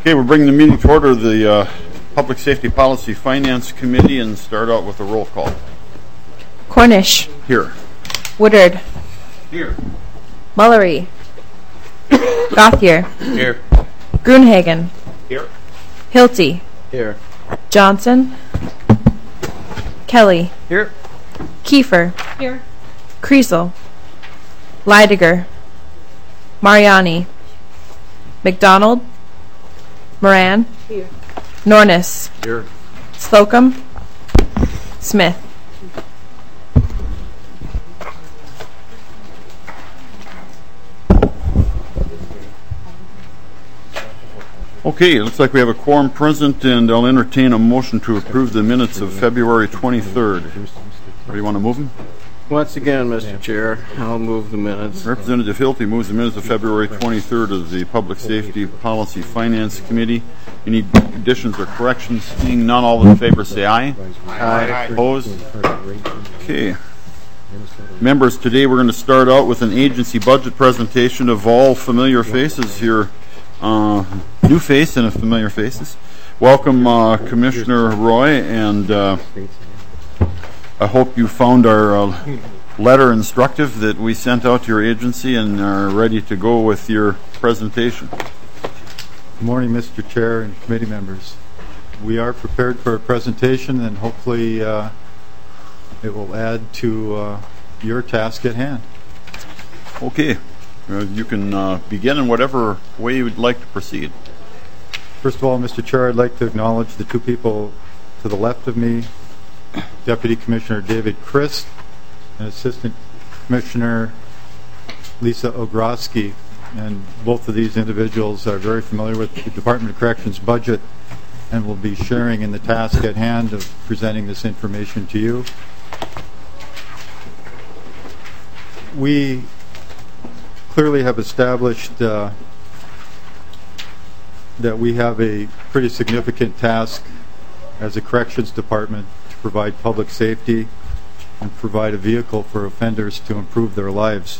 Okay, we're bringing the meeting to order, the Public Safety Policy Finance Committee, and start out with a roll call. Cornish. Here. Woodard. Here. Mullery. Gauthier. Here. Gruenhagen. Here. Hilty. Here. Johnson. Kelly. Here. Kiefer. Here. Kriesel. Leidiger. Mariani. McDonald. Moran. Here. Nornis. Here. Slocum. Smith. Okay, it looks like we have a quorum present, and I'll entertain a motion to approve the minutes of February 23rd. Do you want to move them? Once again, Mr. Chair, I'll move the minutes. Representative Hilty moves the minutes of February 23rd of the Public Safety Policy Finance Committee. Any additions or corrections? Seeing none, all in favor say aye. Aye. Opposed? Okay. Members, today we're going to start out with an agency budget presentation of all familiar faces here. New face and a familiar faces. Welcome, Commissioner Roy, and I hope you found our letter instructive that we sent out to your agency and are ready to go with your presentation. Good morning, Mr. Chair and committee members. We are prepared for a presentation, and hopefully it will add to your task at hand. Okay. You can begin in whatever way you would like to proceed. First of all, Mr. Chair, I'd like to acknowledge the two people to the left of me, Deputy Commissioner David Christ and Assistant Commissioner Lisa Ogroski. And both of these individuals are very familiar with the Department of Corrections budget and will be sharing in the task at hand of presenting this information to you. We clearly have established that we have a pretty significant task as a corrections department to provide public safety and provide a vehicle for offenders to improve their lives.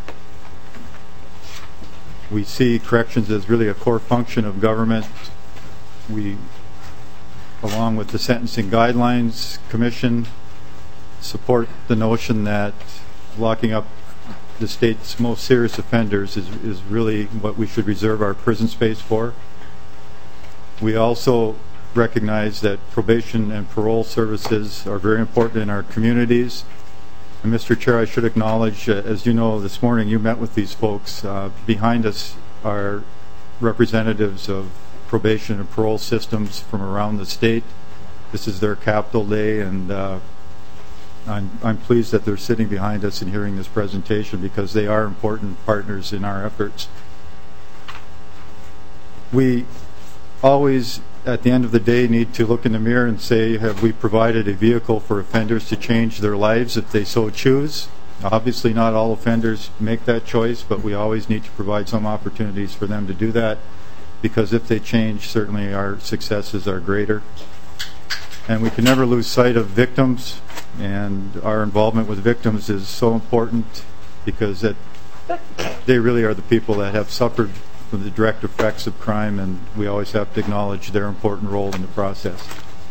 We see corrections as really a core function of government. We, along with the Sentencing Guidelines Commission, support the notion that locking up the state's most serious offenders is really what we should reserve our prison space for. We also recognize that probation and parole services are very important in our communities. And Mr. Chair, I should acknowledge, as you know, this morning you met with these folks. Behind us are representatives of probation and parole systems from around the state. This is their Capitol Day, and I'm pleased that they're sitting behind us and hearing this presentation because they are important partners in our efforts. We always, at the end of the day, need to look in the mirror and say, have we provided a vehicle for offenders to change their lives if they so choose? Obviously not all offenders make that choice, but we always need to provide some opportunities for them to do that, because if they change, certainly our successes are greater. And we can never lose sight of victims, and our involvement with victims is so important because they really are the people that have suffered from the direct effects of crime, and we always have to acknowledge their important role in the process.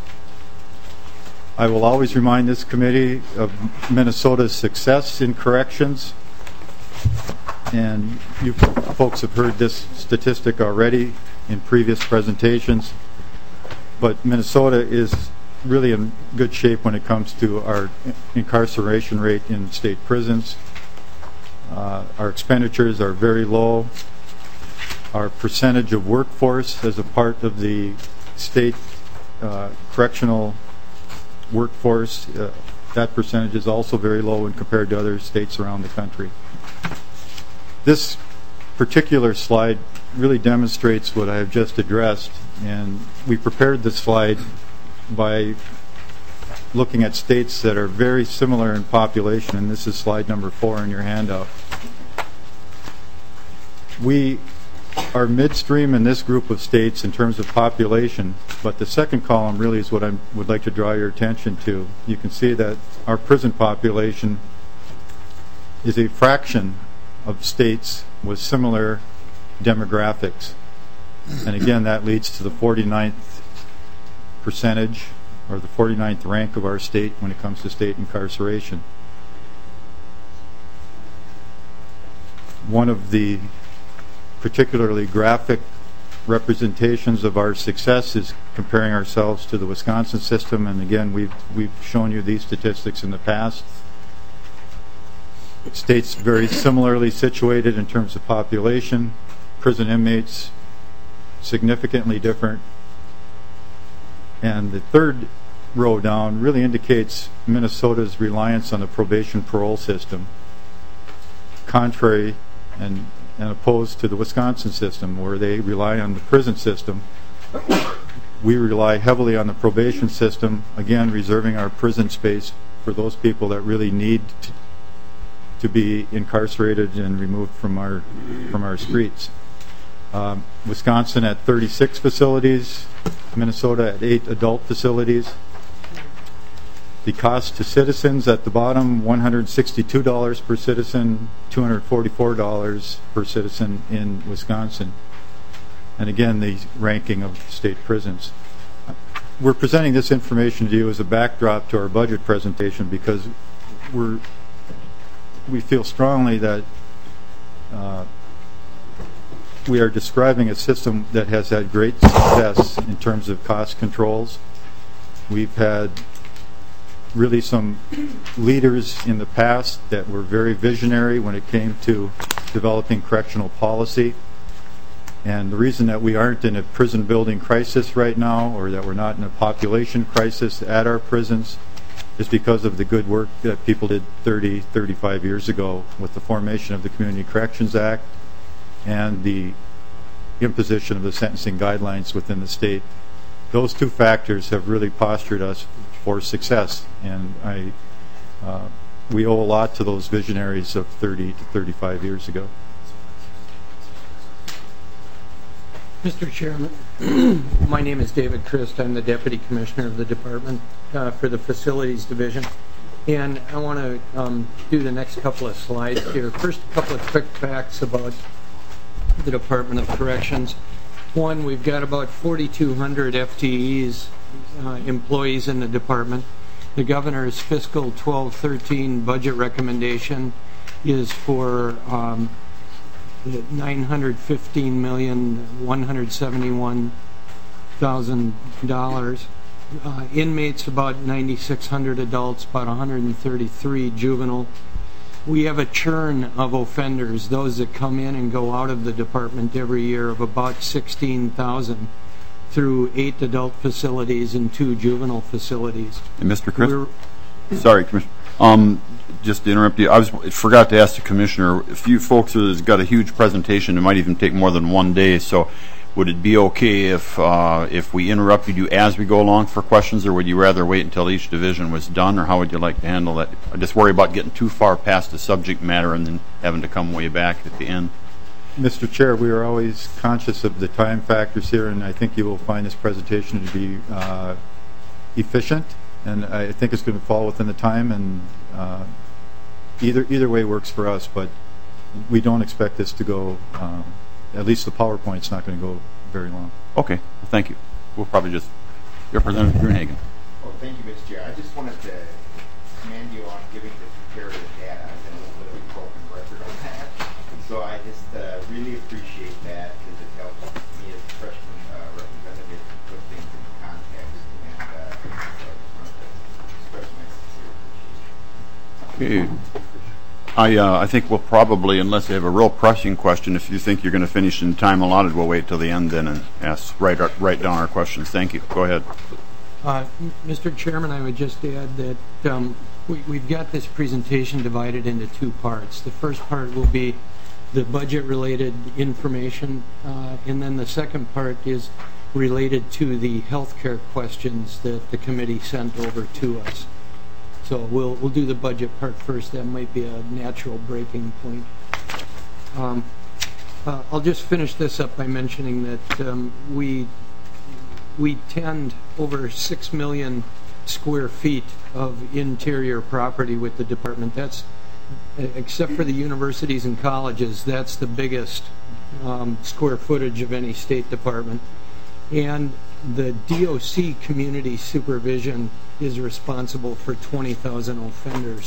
I will always remind this committee of Minnesota's success in corrections, and you folks have heard this statistic already in previous presentations, but Minnesota is really in good shape when it comes to our incarceration rate in state prisons. Our expenditures are very low. Our percentage of workforce as a part of the state correctional workforce, that percentage is also very low when compared to other states around the country. This particular slide really demonstrates what I have just addressed, and we prepared this slide by looking at states that are very similar in population, and this is slide number 4 in your handout. We are midstream in this group of states in terms of population, but the second column really is what I would like to draw your attention to. You can see that our prison population is a fraction of states with similar demographics. And again, that leads to the 49th percentage, or the 49th rank of our state when it comes to state incarceration. One of the particularly graphic representations of our success is comparing ourselves to the Wisconsin system, and again, we've shown you these statistics in the past. States very similarly situated in terms of population, prison inmates significantly different, and the third row down really indicates Minnesota's reliance on the probation parole system, contrary and opposed to the Wisconsin system, where they rely on the prison system. We rely heavily on the probation system, again reserving our prison space for those people that really need to be incarcerated and removed from our streets. Wisconsin at 36 facilities, Minnesota at 8 adult facilities. The cost to citizens at the bottom, $162 per citizen, $244 per citizen in Wisconsin. And again, the ranking of state prisons. We're presenting this information to you as a backdrop to our budget presentation because we feel strongly that we are describing a system that has had great success in terms of cost controls. We've had really some leaders in the past that were very visionary when it came to developing correctional policy. And the reason that we aren't in a prison building crisis right now, or that we're not in a population crisis at our prisons, is because of the good work that people did 30, 35 years ago with the formation of the Community Corrections Act and the imposition of the sentencing guidelines within the state. Those two factors have really postured us for success, and we owe a lot to those visionaries of 30 to 35 years ago. Mr. Chairman, my name is David Christ. I'm the Deputy Commissioner of the Department for the Facilities Division. And I want to do the next couple of slides here. First, a couple of quick facts about the Department of Corrections. One, we've got about 4,200 FTEs, employees in the department. The governor's fiscal 12-13 budget recommendation is for $915,171,000. Inmates about 9,600 adults, about 133 juvenile. We have a churn of offenders, those that come in and go out of the department every year, of about 16,000 through 8 adult facilities and 2 juvenile facilities. And Mr. Chris? Sorry, Commissioner. Just to interrupt you, I forgot to ask the Commissioner, if you folks have got a huge presentation, it might even take more than one day, so would it be okay if we interrupted you as we go along for questions, or would you rather wait until each division was done, or how would you like to handle that? I just worry about getting too far past the subject matter and then having to come way back at the end. Mr. Chair, we are always conscious of the time factors here, and I think you will find this presentation to be efficient, and I think it's going to fall within the time, and either way works for us, but we don't expect this to go, at least the PowerPoint's not going to go very long. Okay, well, thank you. We'll probably just, Representative Gruenhagen. Oh, thank you, Mr. Chair. I just wanted to commend you on giving the comparative data. I've been a little bit of a broken record on that. So I just really appreciate that, because it helps me as a freshman representative to put things in context. And so I just wanted to express my sincere appreciation. Okay. I think we'll probably, unless you have a real pressing question, if you think you're going to finish in time allotted, we'll wait till the end then and write down our questions. Thank you. Go ahead. Mr. Chairman, I would just add that we've got this presentation divided into 2 parts. The first part will be the budget-related information, and then the second part is related to the healthcare questions that the committee sent over to us. So we'll do the budget part first. That might be a natural breaking point. I'll just finish this up by mentioning that we tend over 6 million square feet of interior property with the department. That's, except for the universities and colleges, that's the biggest square footage of any state department. And the DOC community supervision is responsible for 20,000 offenders.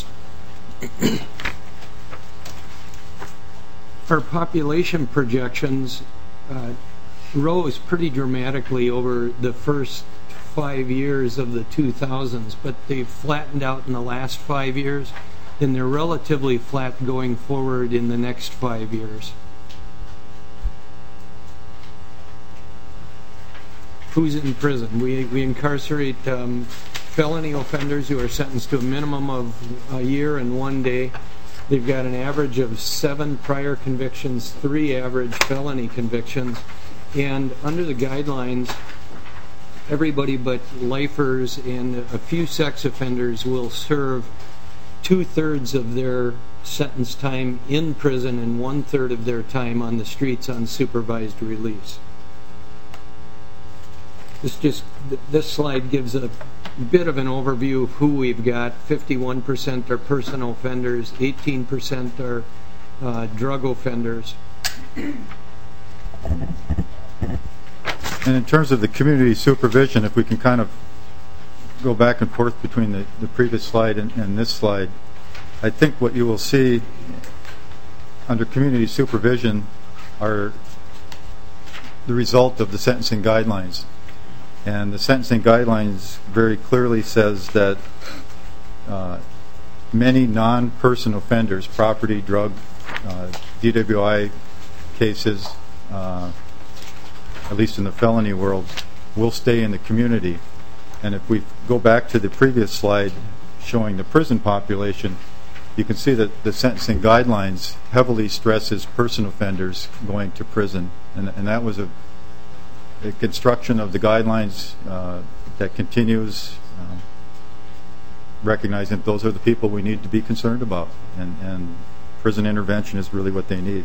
Our population projections rose pretty dramatically over the first 5 years of the 2000s, but they've flattened out in the last 5 years, and they're relatively flat going forward in the next 5 years. Who's in prison? We incarcerate felony offenders who are sentenced to a minimum of a year and 1 day. They've got an average of 7 prior convictions, 3 average felony convictions, and under the guidelines, everybody but lifers and a few sex offenders will serve 2/3 of their sentence time in prison and 1/3 of their time on the streets on supervised release. This slide gives a bit of an overview of who we've got. 51% are personal offenders, 18% are drug offenders. And in terms of the community supervision, if we can kind of go back and forth between the previous slide and this slide, I think what you will see under community supervision are the result of the sentencing guidelines. And the sentencing guidelines very clearly says that many non-person offenders, property, drug, DWI cases, at least in the felony world, will stay in the community. And if we go back to the previous slide showing the prison population, you can see that the sentencing guidelines heavily stresses person offenders going to prison. And that was a construction of the guidelines that continues, recognizing that those are the people we need to be concerned about, and prison intervention is really what they need.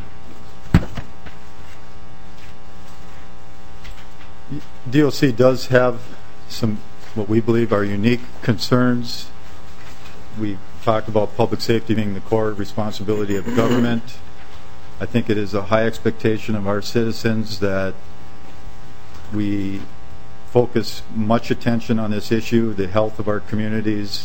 DOC does have some what we believe are unique concerns. We talked about public safety being the core responsibility of government. I think it is a high expectation of our citizens that we focus much attention on this issue, the health of our communities,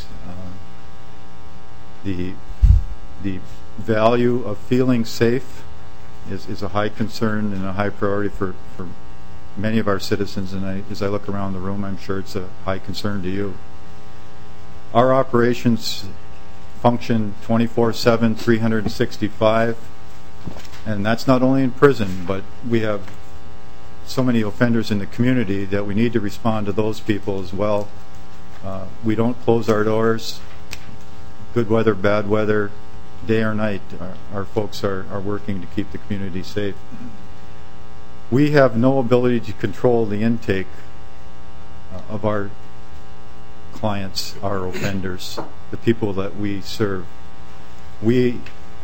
the value of feeling safe is a high concern and a high priority for many of our citizens, and as I look around the room, I'm sure it's a high concern to you. Our operations function 24/7, 365, and that's not only in prison, but we have so many offenders in the community that we need to respond to those people as well. We don't close our doors. Good weather, bad weather, day or night, our folks are working to keep the community safe. We have no ability to control the intake of our clients, our offenders, the people that we serve. We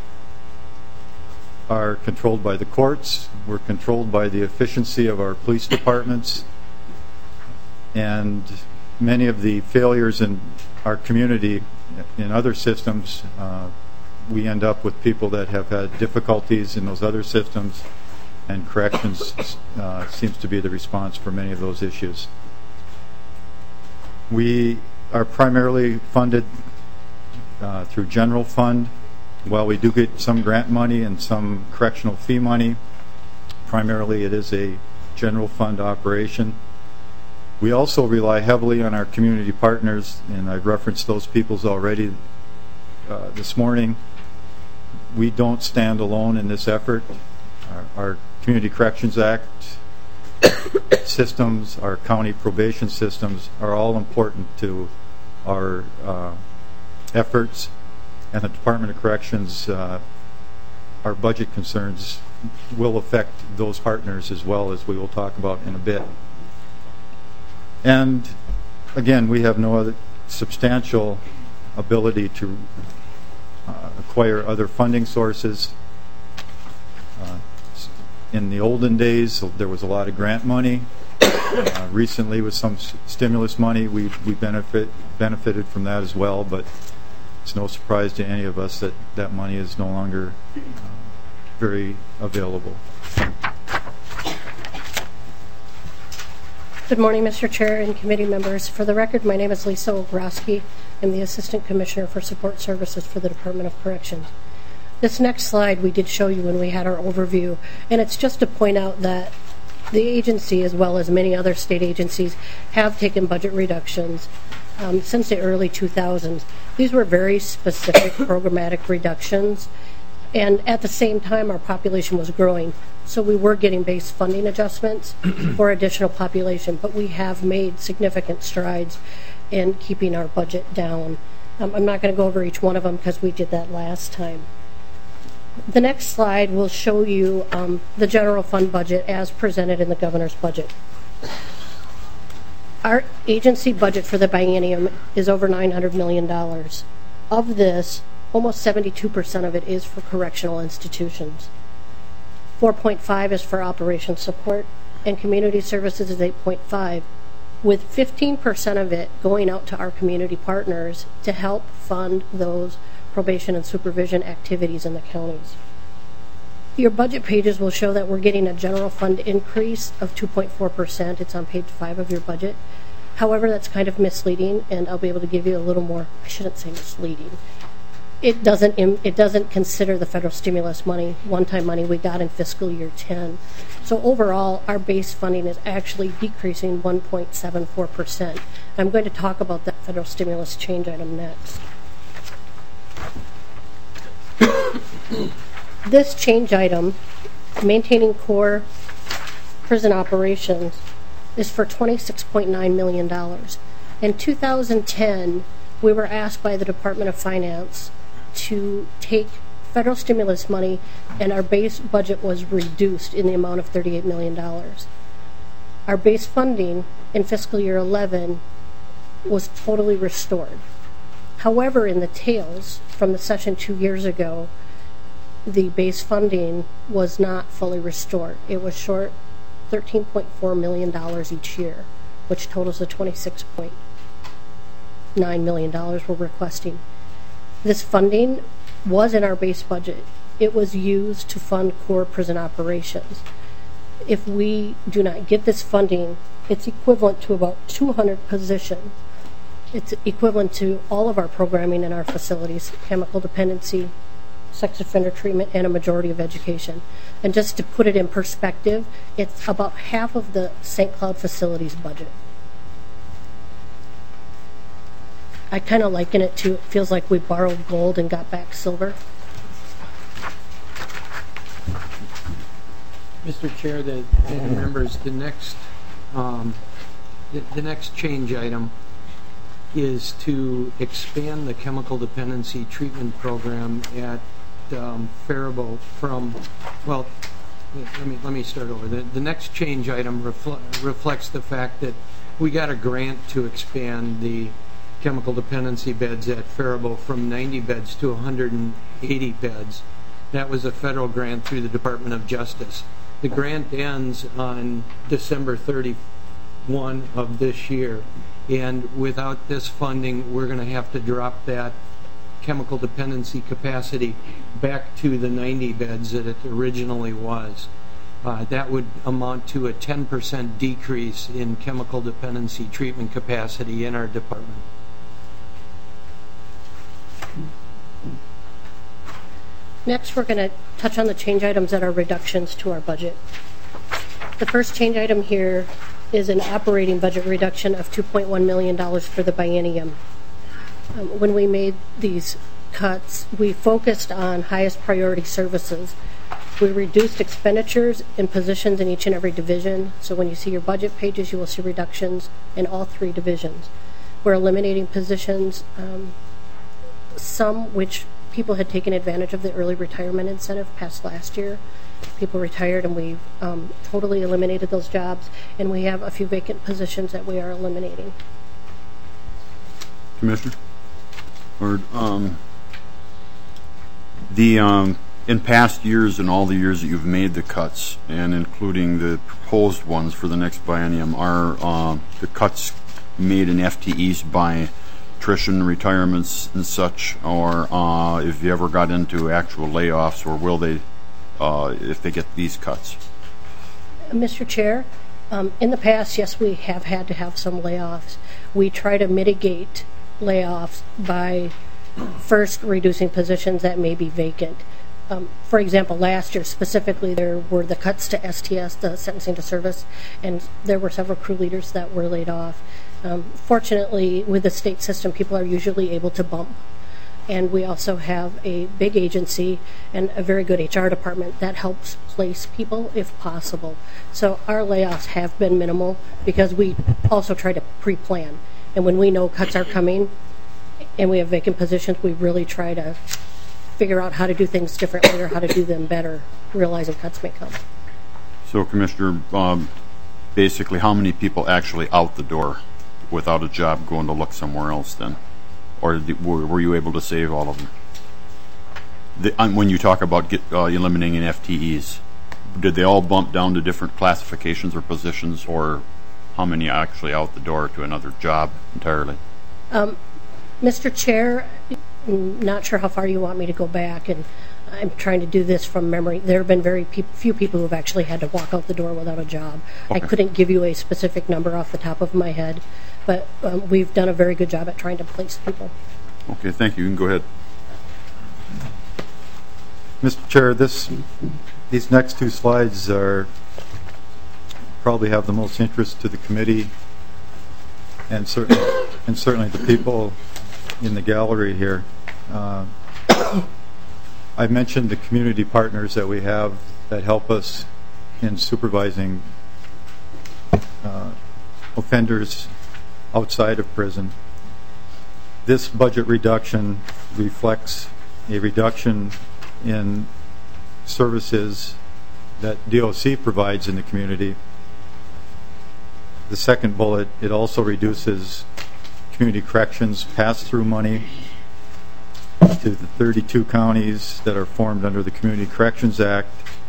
are controlled by the courts. We're controlled by the efficiency of our police departments, and many of the failures in our community in other systems, we end up with people that have had difficulties in those other systems, and corrections seems to be the response for many of those issues. We are primarily funded through general fund. While we do get some grant money and some correctional fee money, primarily it is a general fund operation. We also rely heavily on our community partners, and I've referenced those peoples already this morning. We don't stand alone in this effort. Our Community Corrections Act systems, our county probation systems are all important to our efforts, and the Department of Corrections, our budget concerns will affect those partners as well, as we will talk about in a bit. And again, we have no other substantial ability to acquire other funding sources. In the olden days, there was a lot of grant money. Recently, with some stimulus money, we benefited from that as well, but it's no surprise to any of us that that money is no longer very available. Good morning, Mr. Chair and committee members. For the record, my name is Lisa Ogroski. I'm the Assistant Commissioner for Support Services for the Department of Corrections. This next slide we did show you when we had our overview, and it's just to point out that the agency, as well as many other state agencies, have taken budget reductions since the early 2000s. These were very specific programmatic reductions, and at the same time our population was growing. So we were getting base funding adjustments for additional population, but we have made significant strides in keeping our budget down. I'm not going to go over each one of them because we did that last time. The next slide will show you the general fund budget as presented in the governor's budget. Our agency budget for the biennium is over $900 million. Of this, almost 72% of it is for correctional institutions. 4.5 is for operation support, and community services is 8.5, with 15% of it going out to our community partners to help fund those probation and supervision activities in the counties. Your budget pages will show that we're getting a general fund increase of 2.4%. It's on page 5 of your budget. However, that's kind of misleading, and I'll be able to give you a little more. I shouldn't say misleading. It doesn't consider the federal stimulus money, one-time money we got in fiscal year 10. So overall, our base funding is actually decreasing 1.74%. I'm going to talk about that federal stimulus change item next. This change item, maintaining core prison operations, is for $26.9 million. In 2010, we were asked by the Department of Finance to take federal stimulus money, and our base budget was reduced in the amount of $38 million. Our base funding in fiscal year 11 was totally restored. However, in the tails from the session 2 years ago, the base funding was not fully restored. It was short $13.4 million each year, which totals the $26.9 million we're requesting. This funding was in our base budget. It was used to fund core prison operations. If we do not get this funding, it's equivalent to about 200 positions. It's equivalent to all of our programming in our facilities, chemical dependency, sex offender treatment, and a majority of education. And just to put it in perspective, it's about half of the St. Cloud facilities budget. I kind of liken it to, it feels like we borrowed gold and got back silver. Mr. Chair, and members, the next change item is to expand the chemical dependency treatment program at Faribault from, well, let me start over. The next change item reflects the fact that we got a grant to expand the chemical dependency beds at Faribault from 90 beds to 180 beds. That was a federal grant through the Department of Justice. The grant ends on December 31 of this year, and without this funding, we're going to have to drop that chemical dependency capacity back to the 90 beds that it originally was. That would amount to a 10% decrease in chemical dependency treatment capacity in our department. Next, we're going to touch on the change items that are reductions to our budget. The first change item here is an operating budget reduction of $2.1 million for the biennium. When we made these cuts, we focused on highest priority services. We reduced expenditures in positions in each and every division. So when you see your budget pages, you will see reductions in all 3 divisions. We're eliminating positions, some which people had taken advantage of the early retirement incentive passed last year. People retired, and we've totally eliminated those jobs, and we have a few vacant positions that we are eliminating. Commissioner? Or, in past years and all the years that you've made the cuts, and including the proposed ones for the next biennium, are the cuts made in FTEs by attrition, retirements, and such, or if you ever got into actual layoffs, or will they, if they get these cuts? Mr. Chair, In the past, yes, we have had to have some layoffs. We try to mitigate layoffs by first reducing positions that may be vacant. For example, last year specifically, there were the cuts to STS, the sentencing to service, and there were several crew leaders that were laid off. Fortunately, with the state system, people are usually able to bump. And we also have a big agency and a very good HR department that helps place people if possible. So our layoffs have been minimal because we also try to pre-plan. And when we know cuts are coming and we have vacant positions, we really try to figure out how to do things differently or how to do them better, realizing cuts may come. So, Commissioner, basically, how many people actually out the door without a job going to look somewhere else then? Or were you able to save all of them? When you talk about eliminating FTEs, did they all bump down to different classifications or positions, or how many are actually out the door to another job entirely? Mr. Chair, I'm not sure how far you want me to go back, and I'm trying to do this from memory. There have been very few people who have actually had to walk out the door without a job. Okay. I couldn't give you a specific number off the top of my head, but we've done a very good job at trying to place people. Okay, thank you. You can go ahead. Mr. Chair, these next two slides probably have the most interest to the committee and certainly the people in the gallery here. I mentioned the community partners that we have that help us in supervising offenders outside of prison. This budget reduction reflects a reduction in services that DOC provides in the community. The second bullet, it also reduces community corrections pass-through money to the 32 counties that are formed under the Community Corrections Act,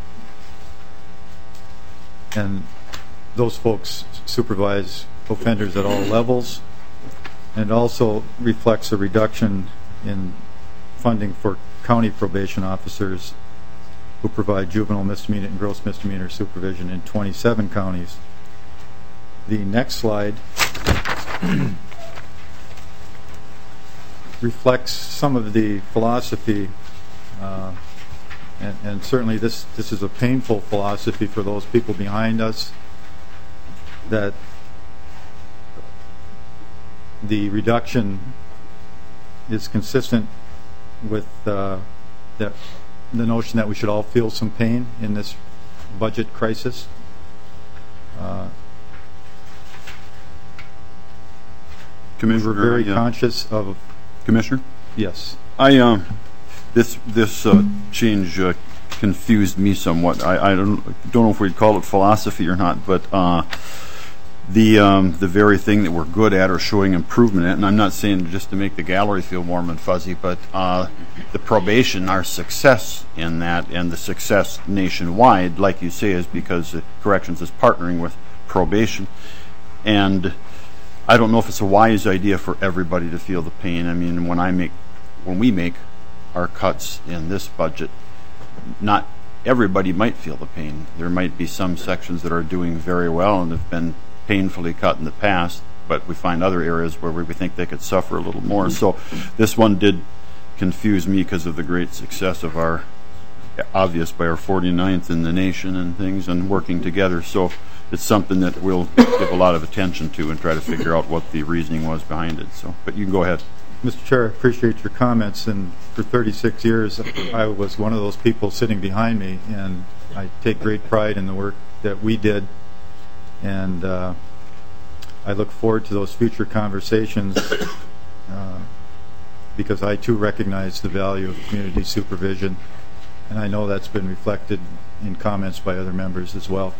and those folks supervise offenders at all levels. And it also reflects a reduction in funding for county probation officers who provide juvenile misdemeanor and gross misdemeanor supervision in 27 counties. The next slide reflects some of the philosophy, and certainly this is a painful philosophy for those people behind us, that the reduction is consistent with the notion that we should all feel some pain in this budget crisis. Commissioner, we're very conscious of. Commissioner? Yes. This change confused me somewhat. I don't know if we'd call it philosophy or not, but the very thing that we're good at or showing improvement at, and I'm not saying just to make the gallery feel warm and fuzzy, but the probation, our success in that, and the success nationwide, like you say, is because corrections is partnering with probation. And I don't know if it's a wise idea for everybody to feel the pain. I mean, when we make our cuts in this budget, not everybody might feel the pain. There might be some sections that are doing very well and have been painfully cut in the past, but we find other areas where we think they could suffer a little more. So this one did confuse me because of the great success of our, obvious by our 49th in the nation and things, and working together. So it's something that we'll give a lot of attention to and try to figure out what the reasoning was behind it. So, but you can go ahead. Mr. Chair, I appreciate your comments, and for 36 years I was one of those people sitting behind me, and I take great pride in the work that we did, and I look forward to those future conversations because I too recognize the value of community supervision, and I know that's been reflected in comments by other members as well.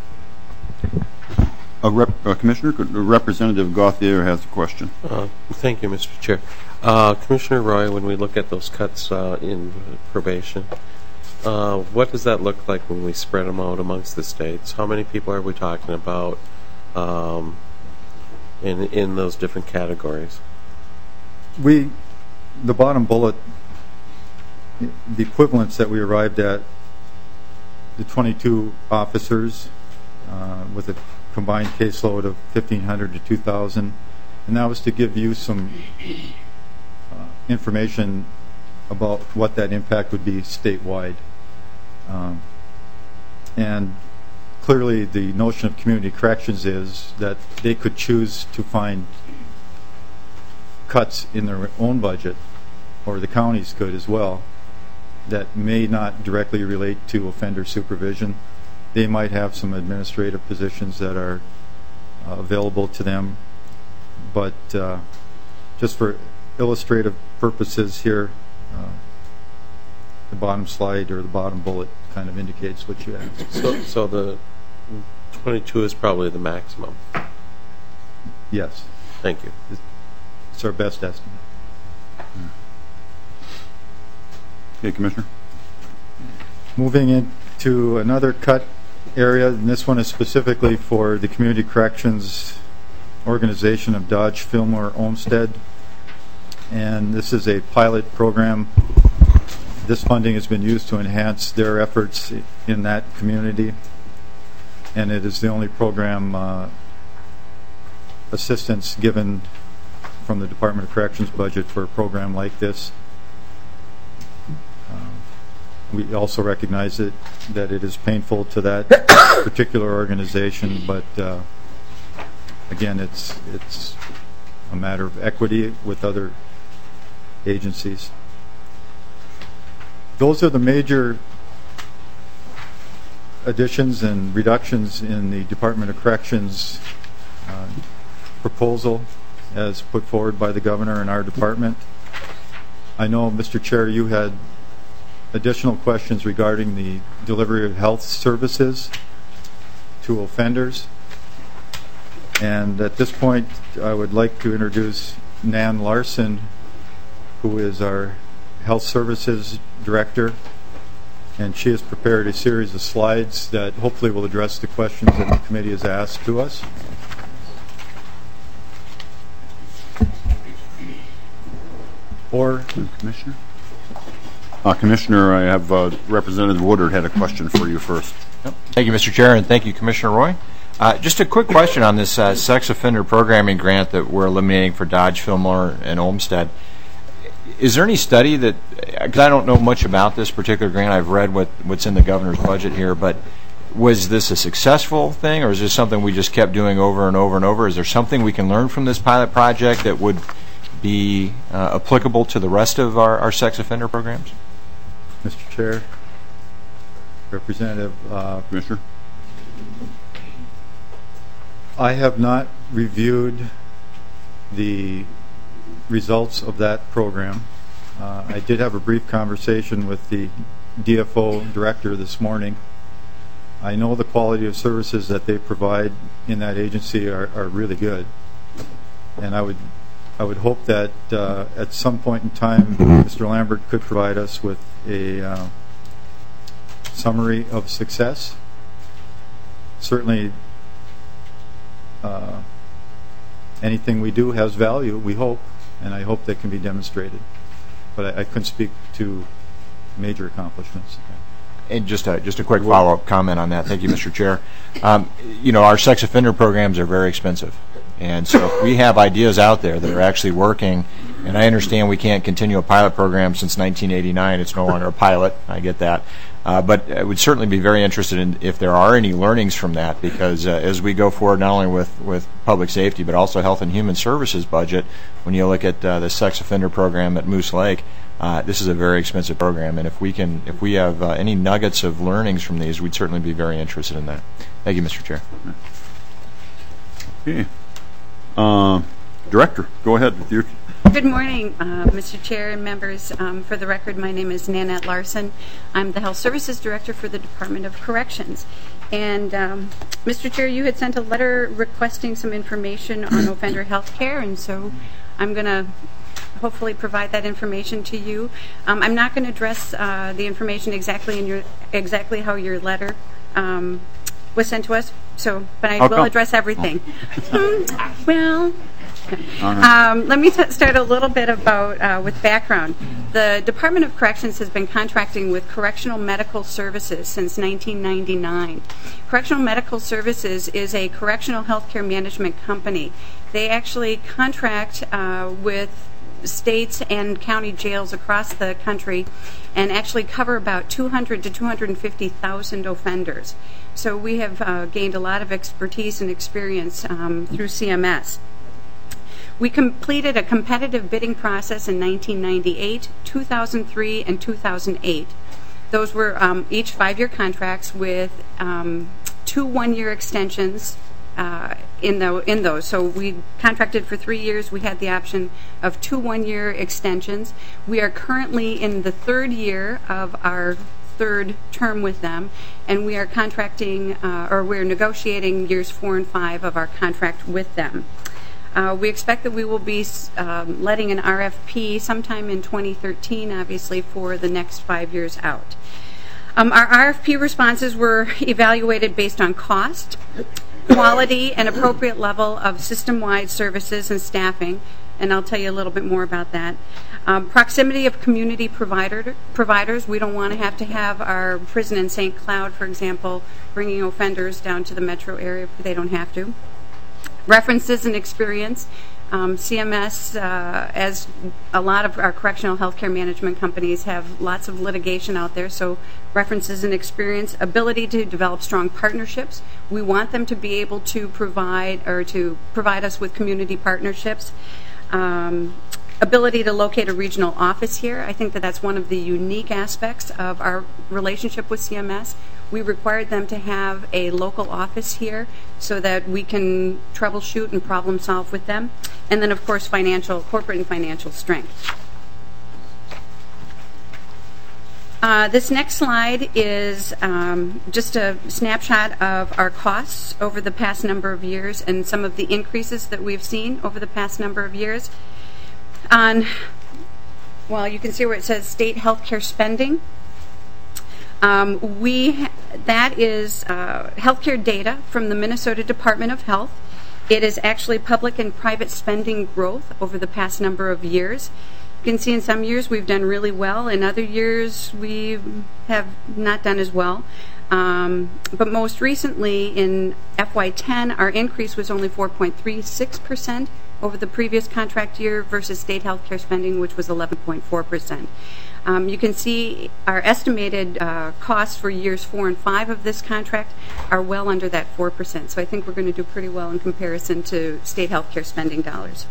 Commissioner, Representative Gauthier has a question. Thank you, Mr. Chair. Commissioner Roy, when we look at those cuts in probation, what does that look like when we spread them out amongst the states? How many people are we talking about in those different categories? The bottom bullet, the equivalents that we arrived at, the 22 officers with a combined caseload of 1,500 to 2,000. And that was to give you some information about what that impact would be statewide. And clearly the notion of community corrections is that they could choose to find cuts in their own budget, or the counties could as well, that may not directly relate to offender supervision. They might have some administrative positions that are available to them, but just for illustrative purposes here, the bottom slide or the bottom bullet kind of indicates what you asked. So the 22 is probably the maximum. Yes. Thank you. It's our best estimate. Okay, Commissioner. Moving into another cut area, and this one is specifically for the Community Corrections Organization of Dodge, Fillmore, Olmsted. And this is a pilot program. This funding has been used to enhance their efforts in that community. And it is the only program assistance given from the Department of Corrections budget for a program like this. We also recognize that it is painful to that particular organization, but again, it's a matter of equity with other agencies. Those are the major additions and reductions in the Department of Corrections proposal as put forward by the governor and our department. I know, Mr. Chair, you had additional questions regarding the delivery of health services to offenders. And at this point, I would like to introduce Nan Larson, who is our Health Services Director. And she has prepared a series of slides that hopefully will address the questions that the committee has asked to us. Or Commissioner? Commissioner, I have Representative Woodard had a question for you first. Yep. Thank you, Mr. Chair, and thank you, Commissioner Roy. Just a quick question on this sex offender programming grant that we're eliminating for Dodge, Fillmore, and Olmsted. Is there any study that, because I don't know much about this particular grant, I've read what's in the governor's budget here, but was this a successful thing, or is this something we just kept doing over and over and over? Is there something we can learn from this pilot project that would be applicable to the rest of our sex offender programs? Mr. Chair, Representative Commissioner? I have not reviewed the results of that program. I did have a brief conversation with the DFO director this morning. I know the quality of services that they provide in that agency are really good, and I would hope that at some point in time Mr. Lambert could provide us with a summary of success. Certainly anything we do has value, we hope, and I hope that can be demonstrated. But I couldn't speak to major accomplishments. And just a quick follow-up comment on that. Thank you, Mr. Chair. Our sex offender programs are very expensive. And so if we have ideas out there that are actually working, and I understand we can't continue a pilot program since 1989, it's no longer a pilot, I get that. But I would certainly be very interested in if there are any learnings from that, because as we go forward not only with public safety but also Health and Human Services budget, when you look at the sex offender program at Moose Lake, this is a very expensive program, and if we have any nuggets of learnings from these, we'd certainly be very interested in that. Thank you, Mr. Chair. Okay. Director, go ahead with your... Good morning, Mr. Chair and members. For the record, my name is Nanette Larson. I'm the Health Services Director for the Department of Corrections. And Mr. Chair, you had sent a letter requesting some information on offender health care, and so I'm going to hopefully provide that information to you. I'm not going to address the information exactly how your letter was sent to us, but I will address everything. Well... let me start a little bit about with background. The Department of Corrections has been contracting with Correctional Medical Services since 1999. Correctional Medical Services is a correctional healthcare management company. They actually contract with states and county jails across the country and actually cover about 200 to 250,000 offenders. So we have gained a lot of expertise and experience through CMS. We completed a competitive bidding process in 1998, 2003, and 2008. Those were each 5-year contracts with 2 one-year extensions in those. So we contracted for 3 years. We had the option of 2 one-year extensions. We are currently in the 3rd year of our 3rd term with them, and we are contracting, or we're negotiating years 4 and 5 of our contract with them. We expect that we will be letting an RFP sometime in 2013, obviously, for the next 5 years out. Our RFP responses were evaluated based on cost, quality, and appropriate level of system-wide services and staffing, and I'll tell you a little bit more about that. Proximity of community providers. We don't want to have our prison in St. Cloud, for example, bringing offenders down to the metro area if they don't have to. References and experience. CMS, as a lot of our correctional healthcare management companies, have lots of litigation out there, so references and experience. Ability to develop strong partnerships. We want them to be able to provide us with community partnerships. Ability to locate a regional office here. I think that that's one of the unique aspects of our relationship with CMS. We required them to have a local office here so that we can troubleshoot and problem solve with them. And then, of course, corporate and financial strength. This next slide is just a snapshot of our costs over the past number of years and some of the increases that we've seen over the past number of years. You can see where it says state healthcare spending. That is healthcare data from the Minnesota Department of Health. It is actually public and private spending growth over the past number of years. You can see in some years we've done really well. In other years we have not done as well. But most recently in FY10, our increase was only 4.36% over the previous contract year versus state healthcare spending, which was 11.4%. You can see our estimated costs for years 4 and 5 of this contract are well under that 4%. So I think we're going to do pretty well in comparison to state healthcare spending dollars.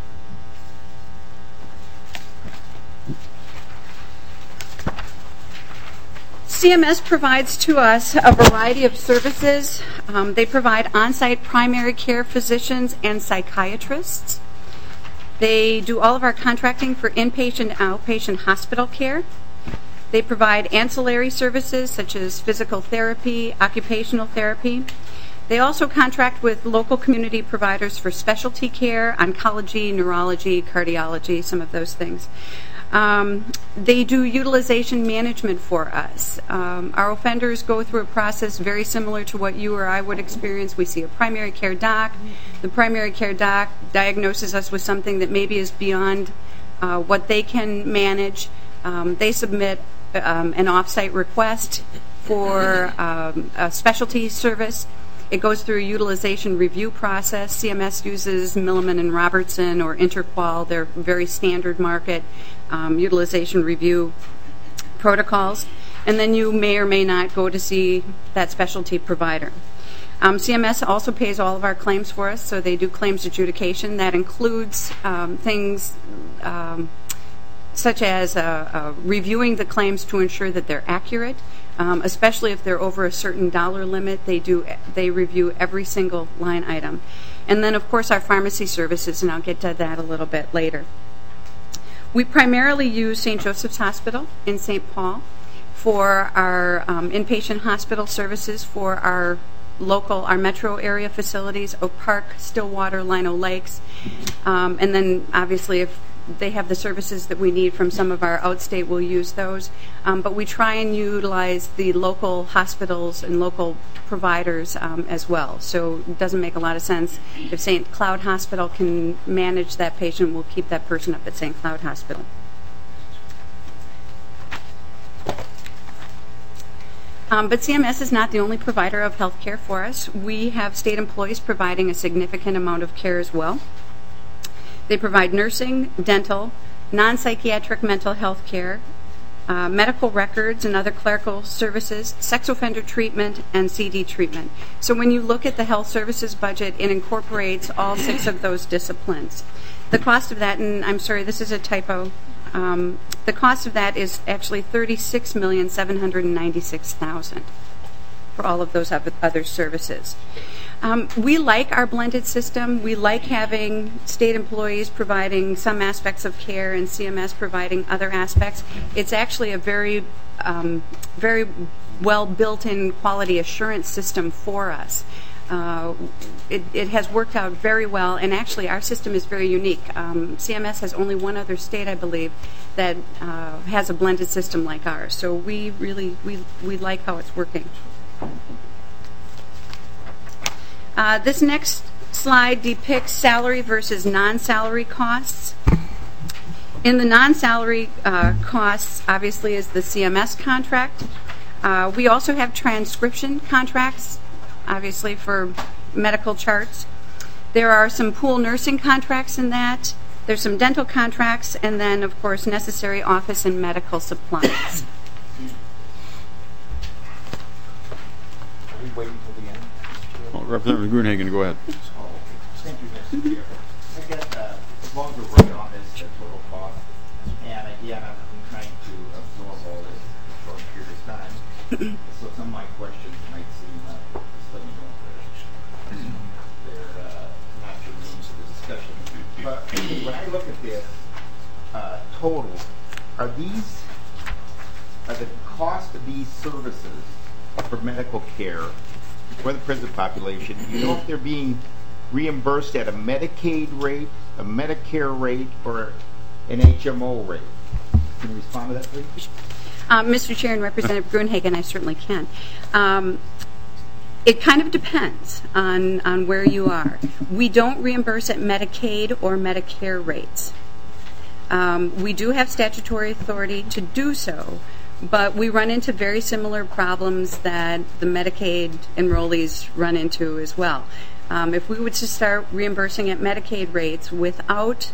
CMS provides to us a variety of services. They provide on-site primary care physicians and psychiatrists. They do all of our contracting for inpatient and outpatient hospital care. They provide ancillary services such as physical therapy, occupational therapy. They also contract with local community providers for specialty care, oncology, neurology, cardiology, some of those things. They do utilization management for us. Our offenders go through a process very similar to what you or I would experience. We see a primary care doc. The primary care doc diagnoses us with something that maybe is beyond what they can manage. They submit an off-site request for a specialty service. It goes through a utilization review process. CMS uses Milliman and Robertson or Interqual. They're very standard market utilization review protocols. And then you may or may not go to see that specialty provider. CMS also pays all of our claims for us, so they do claims adjudication. That includes things such as reviewing the claims to ensure that they're accurate, especially if they're over a certain dollar limit. They review every single line item. And then, of course, our pharmacy services, and I'll get to that a little bit later. We primarily use St. Joseph's Hospital in St. Paul for our inpatient hospital services for our metro area facilities, Oak Park, Stillwater, Lino Lakes, and then obviously if they have the services that we need from some of our outstate, we'll use those. But we try and utilize the local hospitals and local providers as well. So it doesn't make a lot of sense. If St. Cloud Hospital can manage that patient, we'll keep that person up at St. Cloud Hospital. But CMS is not the only provider of health care for us. We have state employees providing a significant amount of care as well. They provide nursing, dental, non-psychiatric mental health care, medical records and other clerical services, sex offender treatment, and CD treatment. So when you look at the health services budget, it incorporates all 6 of those disciplines. The cost of that, and I'm sorry, this is a typo, the cost of that is actually $36,796,000 for all of those other services. We like our blended system. We like having state employees providing some aspects of care and CMS providing other aspects. It's actually a very, very well built-in quality assurance system for us. It has worked out very well, and actually our system is very unique. CMS has only one other state, I believe, that has a blended system like ours. So we really like how it's working. This next slide depicts salary versus non-salary costs. In the non-salary costs, obviously, is the CMS contract. We also have transcription contracts, obviously, for medical charts. There are some pool nursing contracts in that. There's some dental contracts, and then, of course, necessary office and medical supplies. Representative Gruenhagen, go ahead. Thank you, Mr. Chair. I guess as long as we're working on this total cost, and again, I'm trying to absorb all this in a short period of time, so some of my questions might seem, just let me know if they're not germane to the discussion. But when I look at this total, are the cost of these services for medical care for the prison population, do you know if they're being reimbursed at a Medicaid rate, a Medicare rate, or an HMO rate? Can you respond to that, please? Mr. Chair and Representative Gruenhagen, I certainly can. It kind of depends on where you are. We don't reimburse at Medicaid or Medicare rates. We do have statutory authority to do so, but we run into very similar problems that the Medicaid enrollees run into as well. If we were to start reimbursing at Medicaid rates without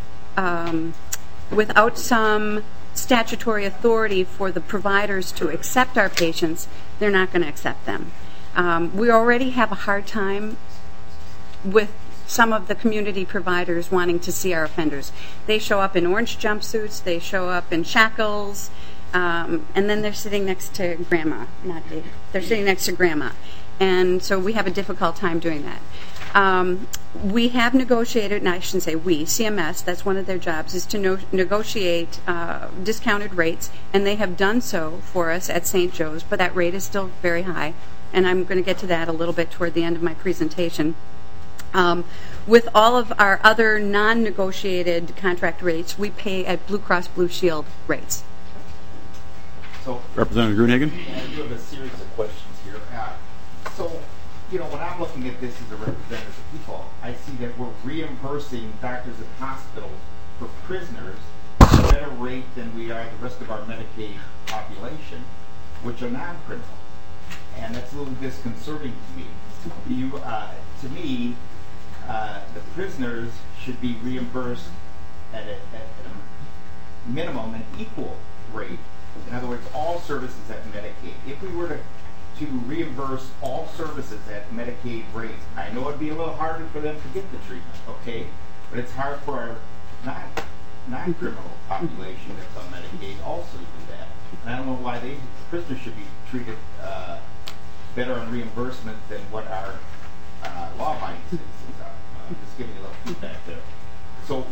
some statutory authority for the providers to accept our patients, they're not going to accept them. We already have a hard time with some of the community providers wanting to see our offenders. They show up in orange jumpsuits, they show up in shackles, and then they're sitting next to grandma, not Dave. They're sitting next to grandma. And so we have a difficult time doing that. We have negotiated, and I shouldn't say we, CMS, that's one of their jobs, is to negotiate discounted rates, and they have done so for us at St. Joe's, but that rate is still very high, and I'm going to get to that a little bit toward the end of my presentation. With all of our other non-negotiated contract rates, we pay at Blue Cross Blue Shield rates. So, Representative Gruenhagen? I do have a series of questions here. So, when I'm looking at this as a representative of people, I see that we're reimbursing doctors and hospitals for prisoners at a better rate than we are the rest of our Medicaid population, which are non-criminal. And that's a little disconcerting to me. To me, the prisoners should be reimbursed at a minimum an equal rate. In other words, all services at Medicaid. If we were to reimburse all services at Medicaid rates, I know it'd be a little harder for them to get the treatment, okay? But it's hard for our non-criminal population that's on Medicaid also to do that. And I don't know why prisoners should be treated better on reimbursement than what our law-abiding citizens are. Just giving you a little feedback there. So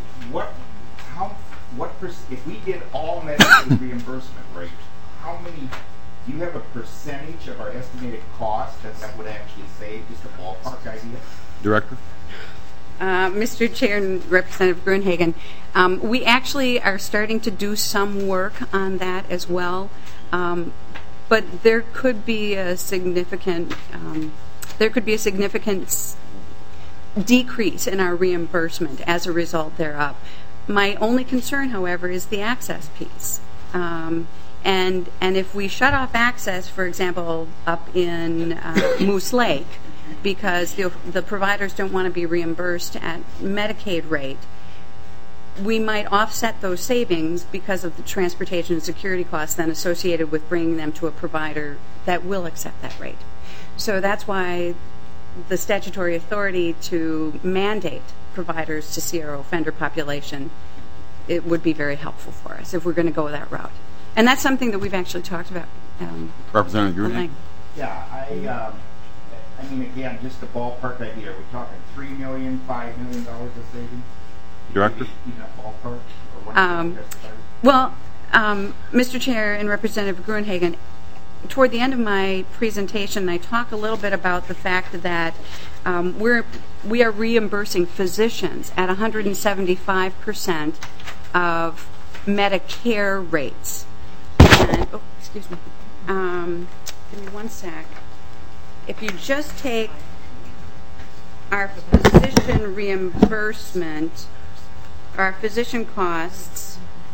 if we did all Medicaid reimbursement rates, how many, do you have a percentage of our estimated cost that would actually save, just a ballpark idea? Director? Mr. Chair and Representative Gruenhagen, we actually are starting to do some work on that as well, but there could be a significant decrease in our reimbursement as a result thereof. My only concern, however, is the access piece. And if we shut off access, for example, up in Moose Lake, because the providers don't want to be reimbursed at Medicaid rate, we might offset those savings because of the transportation and security costs then associated with bringing them to a provider that will accept that rate. So that's why the statutory authority to mandate providers to see our offender population, it would be very helpful for us if we're going to go that route. And that's something that we've actually talked about. Representative Gruenhagen? Yeah, I mean, again, just a ballpark idea. Are we talking $3 million, $5 million of savings? Director? Even a ballpark? Well, Mr. Chair and Representative Gruenhagen, toward the end of my presentation, I talk a little bit about the fact that we are reimbursing physicians at 175% of Medicare rates. And, oh, excuse me. Give me one sec. If you just take our physician reimbursement, our physician costs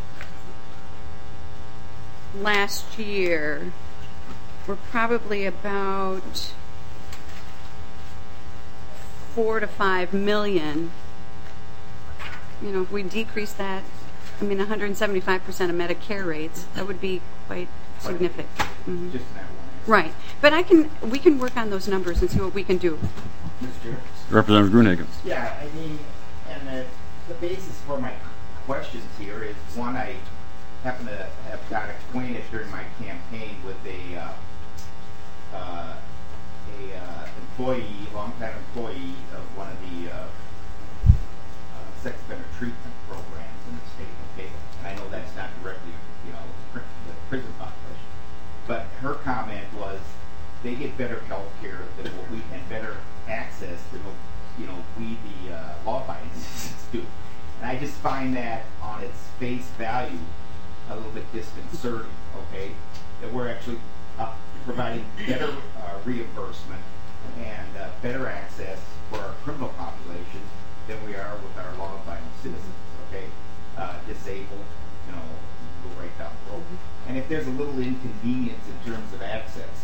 last year were probably about $4 to $5 million. You know, if we decrease that, I mean, 175% of Medicare rates, that would be quite significant. Mm-hmm. Just that one. Right, but we can work on those numbers and see what we can do. Mr. Representative Gruenhagen? Yeah, I mean, and the basis for my questions here is, one, I happen to have got acquainted during my campaign with a longtime employee of one of the sex offender treatment programs in the state. Okay, and I know that's not directly, the prison population, but her comment was they get better health care than what we and better access than what we the law-abiding citizens do. And I just find that on its face value a little bit disconcerting. Okay, that we're actually providing better reimbursement and better access for our criminal population than we are with our law-abiding citizens. Okay, disabled, go right down the road. And if there's a little inconvenience in terms of access,